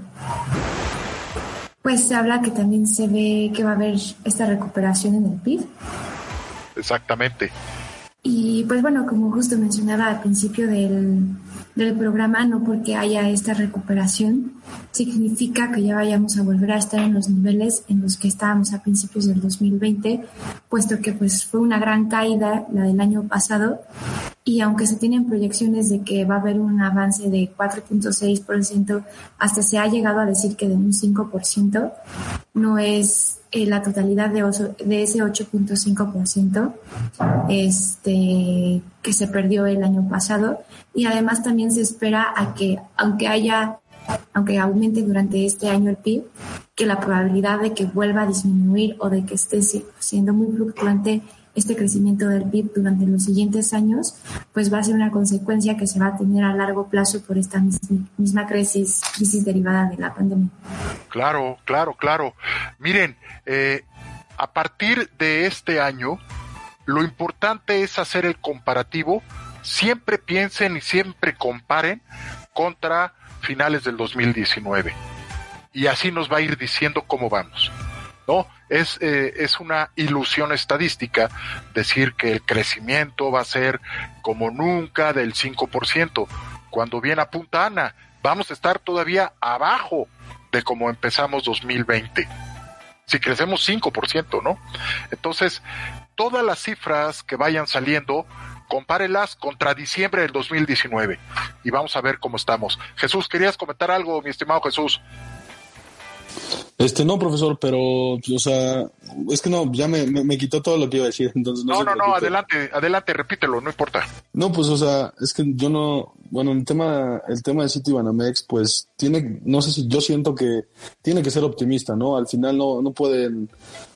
pues se habla que también se ve que va a haber esta recuperación en el P I B. Exactamente. Y pues bueno, como justo mencionaba al principio del, del programa, no porque haya esta recuperación significa que ya vayamos a volver a estar en los niveles en los que estábamos a principios del dos mil veinte, puesto que pues fue una gran caída la del año pasado. Y aunque se tienen proyecciones de que va a haber un avance de cuatro punto seis por ciento, hasta se ha llegado a decir que de un cinco por ciento, no es eh, la totalidad de, oso, de ese ocho punto cinco por ciento este, que se perdió el año pasado. Y además también se espera a que, aunque haya, aunque aumente durante este año el P I B, que la probabilidad de que vuelva a disminuir o de que esté siendo muy fluctuante este crecimiento del P I B durante los siguientes años, pues va a ser una consecuencia que se va a tener a largo plazo por esta misma, misma crisis, crisis derivada de la pandemia. Claro, claro, claro. Miren, eh, a partir de este año, lo importante es hacer el comparativo. Siempre piensen y siempre comparen contra finales del dos mil diecinueve. Y así nos va a ir diciendo cómo vamos. No, es, eh, es una ilusión estadística decir que el crecimiento va a ser como nunca del cinco por ciento. Cuando bien apunta Ana, vamos a estar todavía abajo de como empezamos dos mil veinte. Si crecemos cinco por ciento, ¿no? Entonces, todas las cifras que vayan saliendo, compárelas contra diciembre del dos mil diecinueve y vamos a ver cómo estamos. Jesús, ¿querías comentar algo, mi estimado Jesús? Este, no, profesor, pero, o sea, es que no, ya me, me, me quitó todo lo que iba a decir, entonces no No, no, no, adelante, adelante, repítelo, no importa. No, pues, o sea, es que yo no, bueno, el tema, el tema de Citibanamex, pues, tiene, no sé si yo siento que tiene que ser optimista, ¿no? Al final no, no pueden,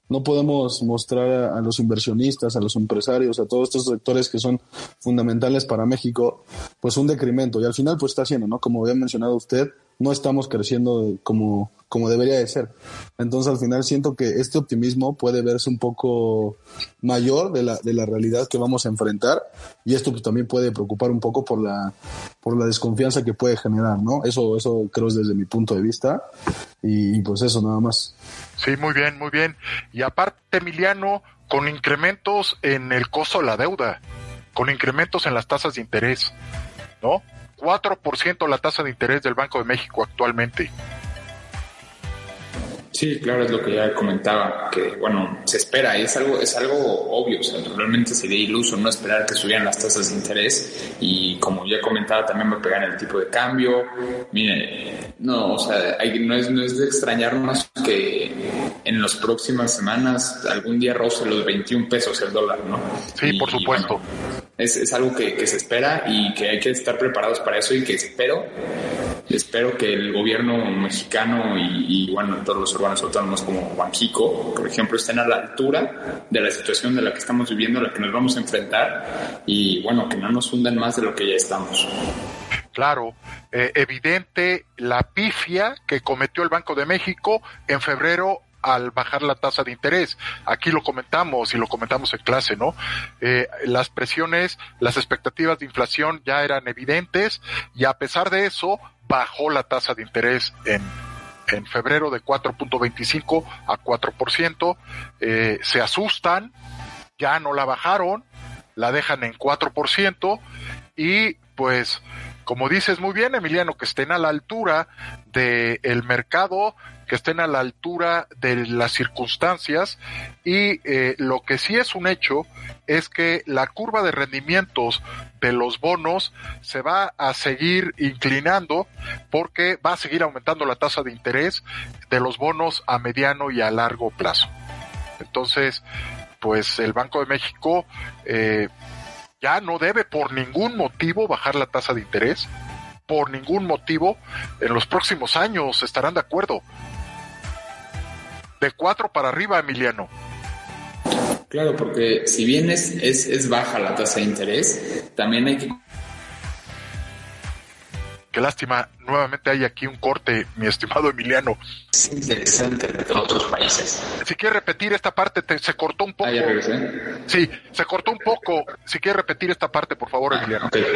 no podemos mostrar a, a los inversionistas, a los empresarios, a todos estos sectores que son fundamentales para México, pues un decremento. Y al final pues está haciendo, ¿no? Como había mencionado usted, no estamos creciendo como, como debería de ser. Entonces al final siento que este optimismo puede verse un poco mayor de la, de la realidad que vamos a enfrentar, y esto pues también puede preocupar un poco por la, por la desconfianza que puede generar, ¿no? Eso, eso creo es desde mi punto de vista, y, y pues eso nada más. Sí, muy bien, muy bien. Y aparte, Emiliano, con incrementos en el costo de la deuda, con incrementos en las tasas de interés, ¿no? cuatro por ciento la tasa de interés del Banco de México actualmente. Sí, claro, es lo que ya comentaba, que bueno, se espera, es algo es algo obvio, o sea, realmente sería iluso no esperar que subieran las tasas de interés, y como ya comentaba también va a pegar el tipo de cambio. Mire, no, o sea, hay, no, es, no es de extrañarnos que en las próximas semanas algún día roce los veintiún pesos el dólar, ¿no? Sí, y, por supuesto. Y, bueno, es, es algo que, que se espera y que hay que estar preparados para eso, y que espero espero que el gobierno mexicano y, y bueno, todos los órganos autónomos como Banxico, por ejemplo, estén a la altura de la situación de la que estamos viviendo, a la que nos vamos a enfrentar, y bueno, que no nos hundan más de lo que ya estamos. Claro, eh, evidente la pifia que cometió el Banco de México en febrero al bajar la tasa de interés. Aquí lo comentamos y lo comentamos en clase, ¿no? Eh, las presiones, las expectativas de inflación ya eran evidentes, y a pesar de eso bajó la tasa de interés en, en febrero de cuatro punto veinticinco a cuatro por ciento. Eh, se asustan, ya no la bajaron, la dejan en cuatro por ciento, y pues, como dices muy bien, Emiliano, que estén a la altura del mercado, que estén a la altura de las circunstancias, y eh, lo que sí es un hecho es que la curva de rendimientos de los bonos se va a seguir inclinando, porque va a seguir aumentando la tasa de interés de los bonos a mediano y a largo plazo. Entonces, pues el Banco de México eh, ya no debe por ningún motivo bajar la tasa de interés, por ningún motivo. En los próximos años estarán de acuerdo. De cuatro para arriba, Emiliano. Claro, porque si bien es, es, es baja la tasa de interés, también hay que... Qué lástima, nuevamente hay aquí un corte, mi estimado Emiliano. Es interesante de todos los países. Si quieres repetir esta parte, te, se cortó un poco. Ah, ya regresé. Sí, se cortó un poco. Si quieres repetir esta parte, por favor, ah, Emiliano. Okay.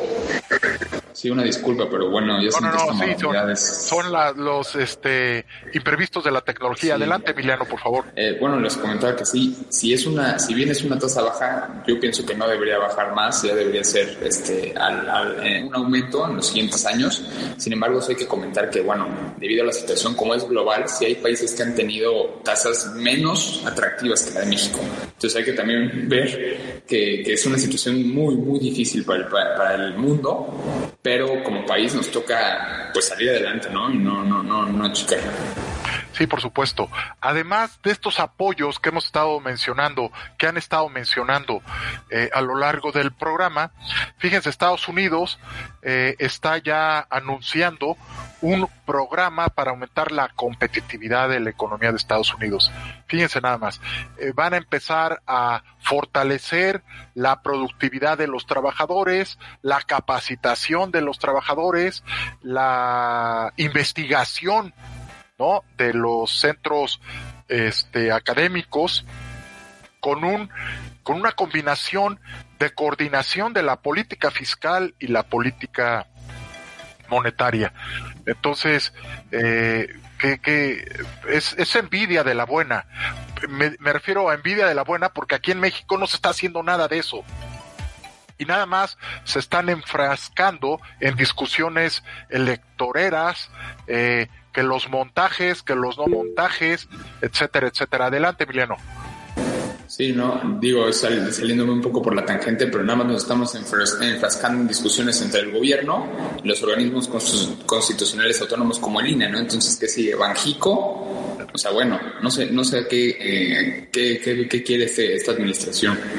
Sí, una disculpa, pero bueno, ya no, no, no, sí, son, son la, los este, imprevistos de la tecnología. Sí. Adelante, Emiliano, por favor. Eh, bueno, les comentaba que sí, si es una, si bien es una tasa baja, yo pienso que no debería bajar más, ya debería ser este, al, al, eh, un aumento en los siguientes años. Sin embargo, sí hay que comentar que, bueno, debido a la situación como es global, sí hay países que han tenido tasas menos atractivas que la de México. Entonces hay que también ver que, que es una situación muy, muy difícil para el, para, para el mundo, pero como país nos toca pues salir adelante, ¿no? Y no, no, no, no achicar. Sí, por supuesto. Además de estos apoyos que hemos estado mencionando, que han estado mencionando eh, a lo largo del programa, fíjense, Estados Unidos eh, está ya anunciando un programa para aumentar la competitividad de la economía de Estados Unidos. Fíjense nada más, eh, van a empezar a fortalecer la productividad de los trabajadores, la capacitación de los trabajadores, la investigación, ¿no?, de los centros este académicos, con un con una combinación de coordinación de la política fiscal y la política monetaria. Entonces, eh, que, que es, es envidia de la buena. Me, me refiero a envidia de la buena porque aquí en México no se está haciendo nada de eso. Y nada más se están enfrascando en discusiones electoreras, eh, que los montajes, que los no montajes, etcétera, etcétera. Adelante, Emiliano. Sí, no, digo, sal, saliéndome un poco por la tangente, pero nada más nos estamos enfrascando en discusiones entre el gobierno y los organismos constitucionales autónomos como el I N E, ¿no? Entonces, ¿qué sigue? Banxico, o sea, bueno, no sé, no sé qué, eh, qué, qué, qué quiere este, esta administración.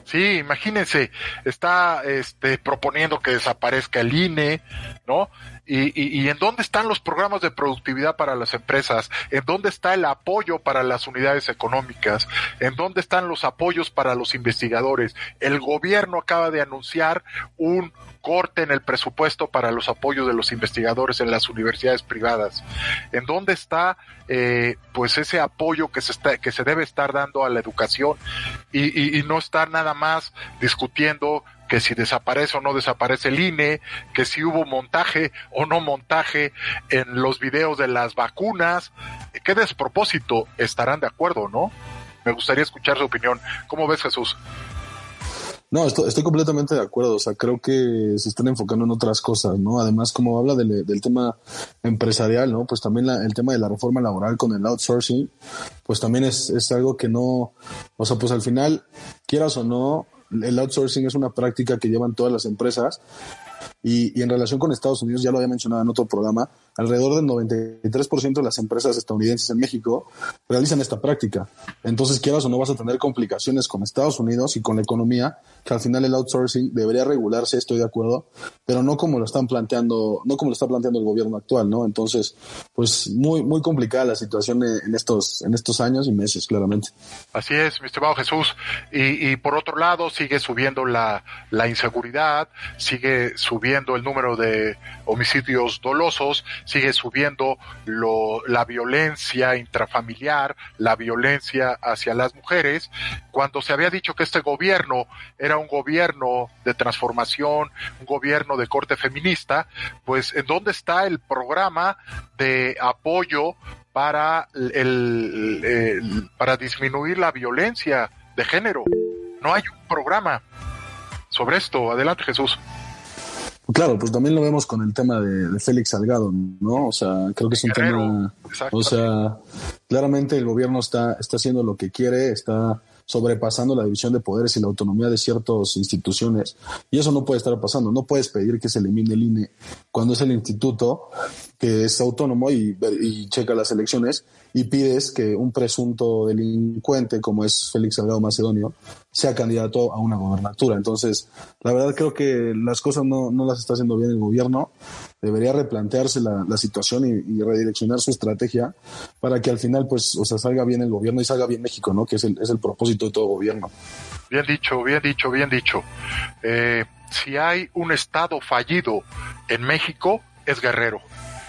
Sí, imagínense, está este, proponiendo que desaparezca el I N E, ¿no? Y, y, y ¿en dónde están los programas de productividad para las empresas? ¿En dónde está el apoyo para las unidades económicas? ¿En dónde están los apoyos para los investigadores? El gobierno acaba de anunciar un corte en el presupuesto para los apoyos de los investigadores en las universidades privadas. ¿En dónde está eh, pues ese apoyo que se está que se debe estar dando a la educación? Y, y, y no estar nada más discutiendo que si desaparece o no desaparece el I N E, que si hubo montaje o no montaje en los videos de las vacunas. ¿Qué despropósito? Estarán de acuerdo, ¿no? Me gustaría escuchar su opinión. ¿Cómo ves, Jesús? No, estoy, estoy completamente de acuerdo. O sea, creo que se están enfocando en otras cosas, ¿no? Además, como habla del, del tema empresarial, ¿no? Pues también la, el tema de la reforma laboral con el outsourcing, pues también es, es algo que no, o sea, pues al final, quieras o no, el outsourcing es una práctica que llevan todas las empresas. Y, y en relación con Estados Unidos, ya lo había mencionado en otro programa, alrededor del noventa y tres por ciento de las empresas estadounidenses en México realizan esta práctica. Entonces, quieras o no, vas a tener complicaciones con Estados Unidos y con la economía, que al final el outsourcing debería regularse, estoy de acuerdo, pero no como lo están planteando, no como lo está planteando el gobierno actual, ¿no? Entonces, pues muy muy complicada la situación en estos en estos años y meses, claramente. Así es, mi estimado Jesús. Y, y por otro lado, sigue subiendo la, la inseguridad, sigue subiendo el número de homicidios dolosos, sigue subiendo lo, la violencia intrafamiliar, la violencia hacia las mujeres. Cuando se había dicho que este gobierno era un gobierno de transformación, un gobierno de corte feminista, pues ¿en dónde está el programa de apoyo para el, el, el para disminuir la violencia de género? No hay un programa sobre esto. Adelante, Jesús. Claro, pues también lo vemos con el tema de, de Félix Salgado, ¿no? O sea, creo que es un Guerrero, tema, exacto. O sea, claramente el gobierno está, está haciendo lo que quiere, está sobrepasando la división de poderes y la autonomía de ciertas instituciones, y eso no puede estar pasando. No puedes pedir que se elimine el I N E cuando es el instituto que es autónomo y, y checa las elecciones, y pides que un presunto delincuente como es Félix Salgado Macedonio sea candidato a una gobernatura. Entonces, la verdad creo que las cosas no, no las está haciendo bien el gobierno. Debería replantearse la, la situación y, y redireccionar su estrategia para que al final, pues, o sea, salga bien el gobierno y salga bien México, ¿no? Que es el, es el propósito de todo gobierno. Bien dicho, bien dicho, bien dicho. Eh, si hay un estado fallido en México, es Guerrero,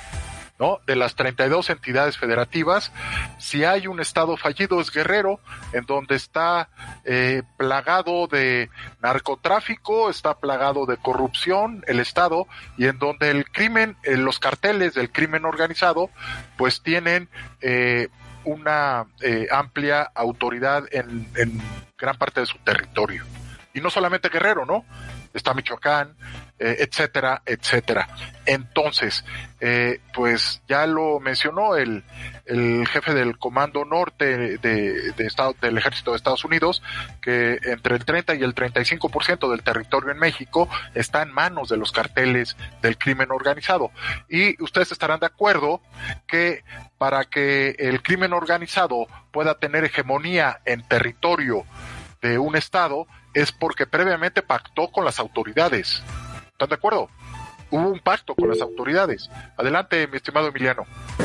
¿no? De las treinta y dos entidades federativas, si hay un estado fallido es Guerrero, en donde está eh, plagado de narcotráfico, está plagado de corrupción el estado, y en donde el crimen, eh, los carteles del crimen organizado, pues tienen eh, una eh, amplia autoridad en, en gran parte de su territorio. Y no solamente Guerrero, ¿no? Está Michoacán, eh, etcétera, etcétera. Entonces, eh, pues ya lo mencionó el, el jefe del Comando Norte de, de Estado, del Ejército de Estados Unidos, que entre el treinta y el treinta y cinco por ciento del territorio en México está en manos de los carteles del crimen organizado. Y ustedes estarán de acuerdo que para que el crimen organizado pueda tener hegemonía en territorio de un estado, es porque previamente pactó con las autoridades. ¿Están de acuerdo? Hubo un pacto con las autoridades. Adelante, mi estimado Emiliano.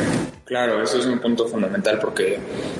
Claro, eso es un punto fundamental porque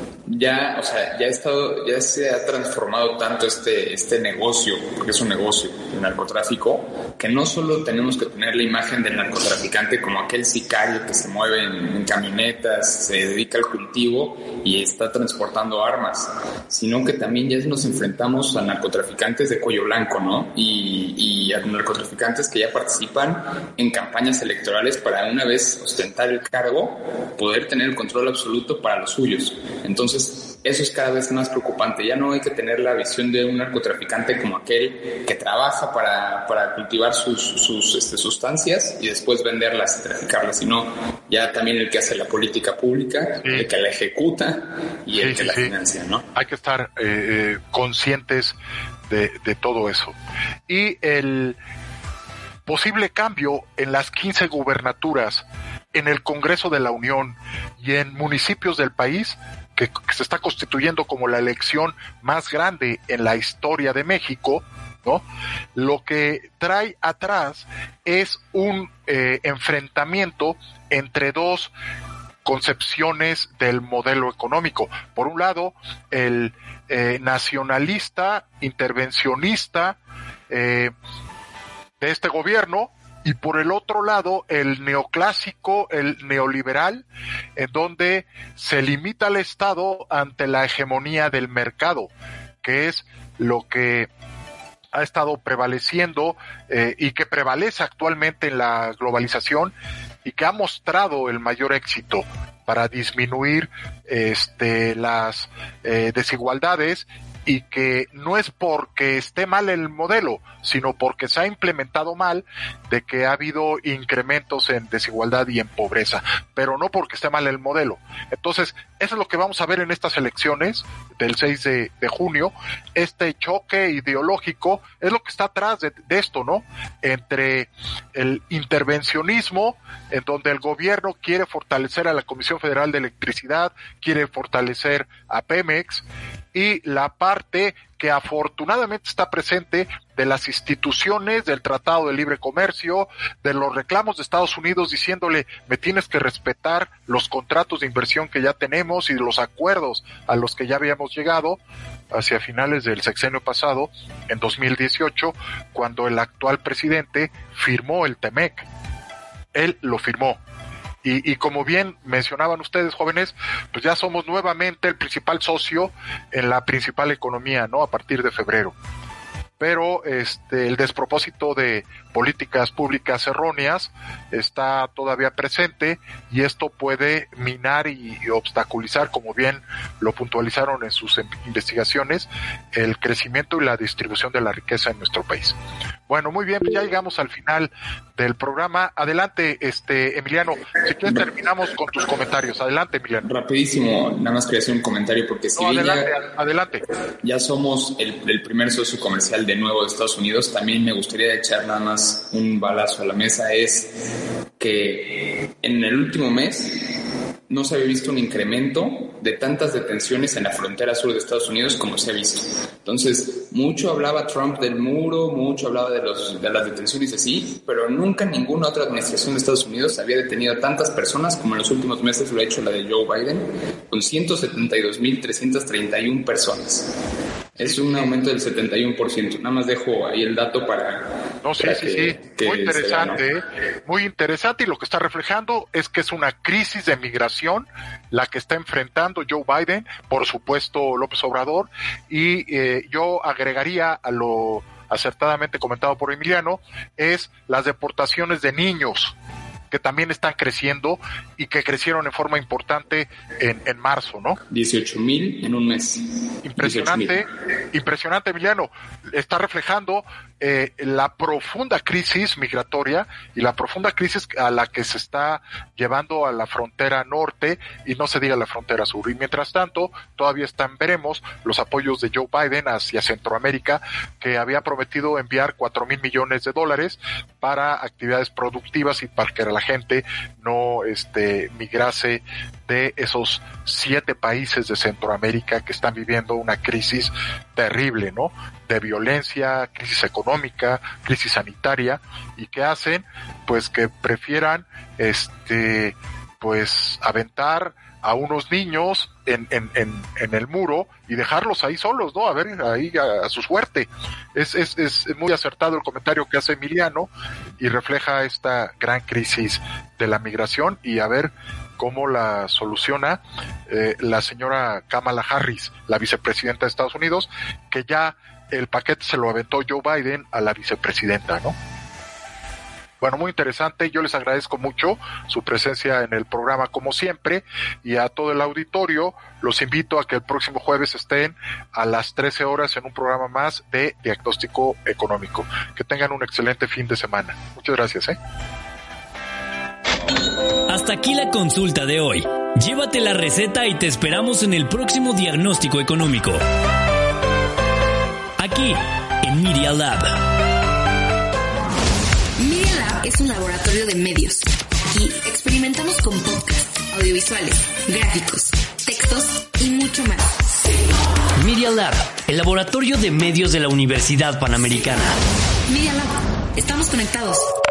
ya, o sea, ya ha estado, ya se ha transformado tanto este, este negocio, porque es un negocio, el narcotráfico, que no solo tenemos que tener la imagen del narcotraficante como aquel sicario que se mueve en, en camionetas, se dedica al cultivo y está transportando armas, sino que también ya nos enfrentamos a narcotraficantes de cuello blanco, ¿no? Y, y a narcotraficantes que ya participan en campañas electorales para una vez ostentar el cargo, poder tener el control absoluto para los suyos. Entonces, eso es cada vez más preocupante. Ya no hay que tener la visión de un narcotraficante como aquel que trabaja para, para cultivar sus, sus este, sustancias y después venderlas y traficarlas, sino ya también el que hace la política pública, sí, el que la ejecuta y el sí, que sí, la sí. financia, ¿no? Hay que estar eh, conscientes de, de todo eso. Y el posible cambio en las quince gubernaturas, en el Congreso de la Unión y en municipios del país, que, que se está constituyendo como la elección más grande en la historia de México, ¿no? Lo que trae atrás es un eh, enfrentamiento entre dos concepciones del modelo económico. Por un lado, el eh, nacionalista, intervencionista eh, de este gobierno, y por el otro lado, el neoclásico, el neoliberal, en donde se limita al Estado ante la hegemonía del mercado, que es lo que ha estado prevaleciendo eh, y que prevalece actualmente en la globalización y que ha mostrado el mayor éxito para disminuir este, las eh, desigualdades, y que no es porque esté mal el modelo, sino porque se ha implementado mal, de que ha habido incrementos en desigualdad y en pobreza, pero no porque esté mal el modelo. Entonces, eso es lo que vamos a ver en estas elecciones del seis de junio. Este choque ideológico es lo que está atrás de, de esto, ¿no? Entre el intervencionismo, en donde el gobierno quiere fortalecer a la Comisión Federal de Electricidad, quiere fortalecer a Pemex, y la parte que afortunadamente está presente de las instituciones del Tratado de Libre Comercio, de los reclamos de Estados Unidos diciéndole, me tienes que respetar los contratos de inversión que ya tenemos y los acuerdos a los que ya habíamos llegado hacia finales del sexenio pasado, en dos mil dieciocho, cuando el actual presidente firmó el TEMEC. Él lo firmó. Y, y como bien mencionaban ustedes, jóvenes, pues ya somos nuevamente el principal socio en la principal economía, ¿no? A partir de febrero. Pero este, el despropósito de políticas públicas erróneas está todavía presente, y esto puede minar y, y obstaculizar, como bien lo puntualizaron en sus investigaciones, el crecimiento y la distribución de la riqueza en nuestro país. Bueno, muy bien, pues ya llegamos al final del programa. Adelante, este Emiliano, si quieres terminamos con tus comentarios. Adelante, Emiliano. Rapidísimo, nada más quería hacer un comentario, porque si no, bien adelante, ya, adelante. ya somos el, el primer socio comercial de nuevo de Estados Unidos, también me gustaría echar nada más un balazo a la mesa, es que en el último mes no se había visto un incremento de tantas detenciones en la frontera sur de Estados Unidos como se ha visto. Entonces, mucho hablaba Trump del muro, mucho hablaba de, los, de las detenciones así, pero nunca ninguna otra administración de Estados Unidos había detenido a tantas personas como en los últimos meses lo ha hecho la de Joe Biden, con ciento setenta y dos mil trescientas treinta y una personas. Es un aumento del setenta y uno por ciento. Nada más dejo ahí el dato para... No, sí, para sí, que, sí. Que muy interesante, ¿eh? Muy interesante, y lo que está reflejando es que es una crisis de migración la que está enfrentando Joe Biden, por supuesto López Obrador, y eh, yo agregaría a lo acertadamente comentado por Emiliano, es las deportaciones de niños, que también están creciendo y que crecieron en forma importante en, en marzo, ¿no? dieciocho mil en un mes. Impresionante, impresionante, Emiliano. Está reflejando eh, la profunda crisis migratoria y la profunda crisis a la que se está llevando a la frontera norte, y no se diga la frontera sur. Y mientras tanto, todavía están, veremos, los apoyos de Joe Biden hacia Centroamérica, que había prometido enviar cuatro mil millones de dólares para actividades productivas y para que la gente no este migrase de esos siete países de Centroamérica que están viviendo una crisis terrible, ¿no? De violencia, crisis económica, crisis sanitaria, y que hacen pues que prefieran este pues aventar a unos niños en, en, en, en el muro y dejarlos ahí solos, ¿no? A ver, ahí a, a su suerte. Es, es, es muy acertado el comentario que hace Emiliano, y refleja esta gran crisis de la migración, y a ver cómo la soluciona eh, la señora Kamala Harris, la vicepresidenta de Estados Unidos, que ya el paquete se lo aventó Joe Biden a la vicepresidenta, ¿no? Bueno, muy interesante. Yo les agradezco mucho su presencia en el programa como siempre, y a todo el auditorio los invito a que el próximo jueves estén a las trece horas en un programa más de Diagnóstico Económico. Que tengan un excelente fin de semana. Muchas gracias, ¿eh? Hasta aquí la consulta de hoy. Llévate la receta y te esperamos en el próximo Diagnóstico Económico. Aquí, en Media Lab. Media Lab es un laboratorio de medios. Aquí experimentamos con podcasts, audiovisuales, gráficos, textos y mucho más. Media Lab, el laboratorio de medios de la Universidad Panamericana. Media Lab, estamos conectados.